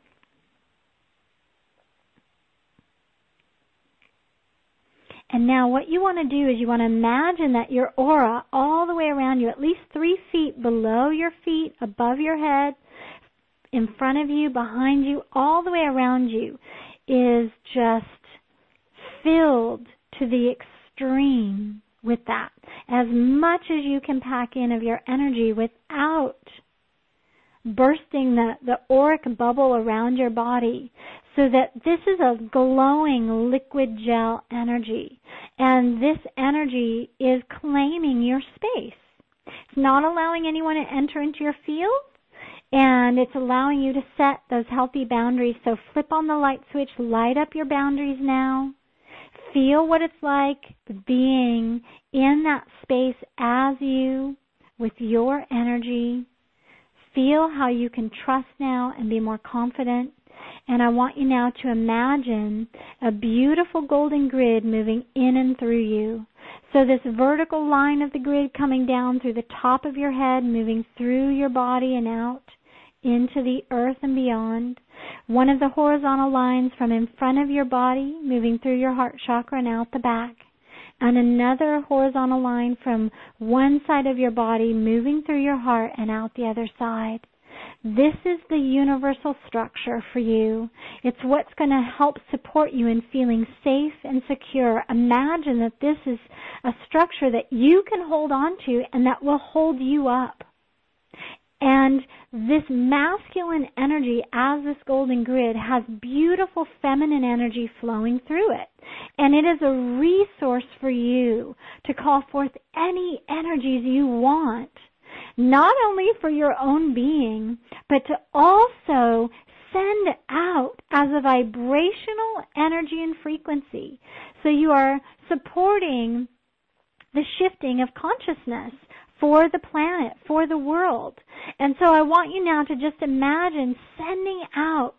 And now what you want to do is you want to imagine that your aura all the way around you, at least three feet below your feet, above your head, in front of you, behind you, all the way around you, is just filled to the extreme with that. As much as you can pack in of your energy without bursting the, the auric bubble around your body, so that this is a glowing liquid gel energy. And this energy is claiming your space. It's not allowing anyone to enter into your field, and it's allowing you to set those healthy boundaries. So flip on the light switch, light up your boundaries now. Feel what it's like being in that space as you, with your energy. Feel how you can trust now and be more confident. And I want you now to imagine a beautiful golden grid moving in and through you. So So this vertical line of the grid coming down through the top of your head, moving through your body and out into the earth and beyond. One of the horizontal lines from in front of your body, moving through your heart chakra and out the back. And another horizontal line from one side of your body, moving through your heart and out the other side. This is the universal structure for you. It's what's going to help support you in feeling safe and secure. Imagine that this is a structure that you can hold on to and that will hold you up. And this masculine energy, as this golden grid, has beautiful feminine energy flowing through it. And it is a resource for you to call forth any energies you want, not only for your own being, but to also send out as a vibrational energy and frequency. So you are supporting the shifting of consciousness for the planet, for the world. And so I want you now to just imagine sending out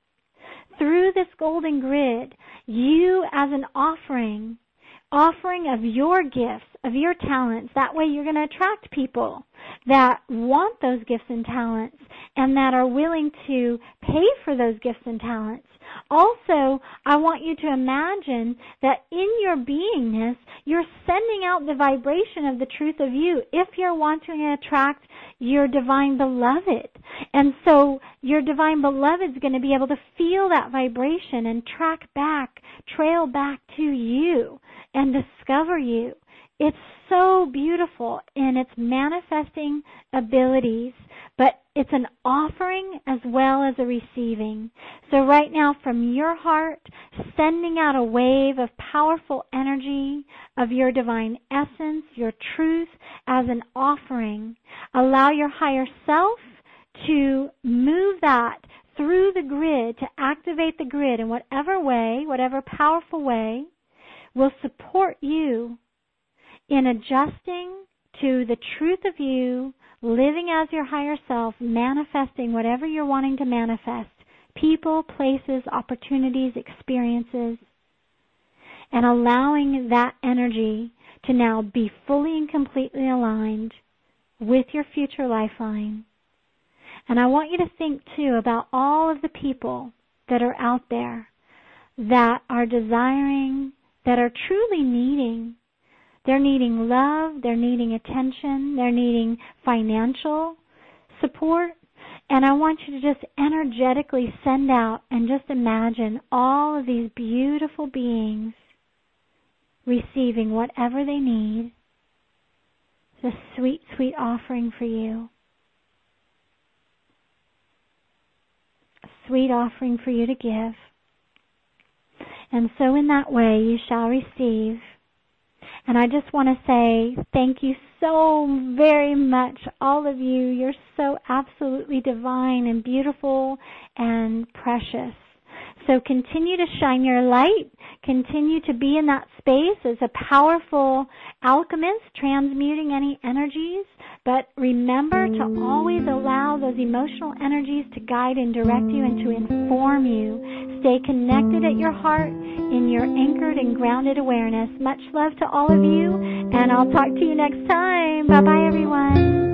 through this golden grid, you as an offering, offering of your gifts, of your talents. That way you're going to attract people that want those gifts and talents and that are willing to pay for those gifts and talents. Also, I want you to imagine that in your beingness, you're sending out the vibration of the truth of you if you're wanting to attract your divine beloved. And so your divine beloved is going to be able to feel that vibration and track back, trail back to you and discover you. It's so beautiful in its manifesting abilities, but it's an offering as well as a receiving. So right now from your heart, sending out a wave of powerful energy of your divine essence, your truth as an offering. Allow your higher self to move that through the grid, to activate the grid in whatever way, whatever powerful way will support you in adjusting to the truth of you, living as your higher self, manifesting whatever you're wanting to manifest, people, places, opportunities, experiences, and allowing that energy to now be fully and completely aligned with your future lifeline. And I want you to think, too, about all of the people that are out there that are desiring, that are truly needing. They're needing love, they're needing attention, they're needing financial support. And I want you to just energetically send out and just imagine all of these beautiful beings receiving whatever they need. It's a sweet, sweet offering for you. A sweet offering for you to give. And so in that way you shall receive. And I just want to say thank you so very much, all of you. You're so absolutely divine and beautiful and precious. So continue to shine your light. Continue to be in that space as a powerful alchemist, transmuting any energies. But remember to always allow those emotional energies to guide and direct you and to inform you. Stay connected at your heart in your anchored and grounded awareness. Much love to all of you, and I'll talk to you next time. Bye-bye, everyone.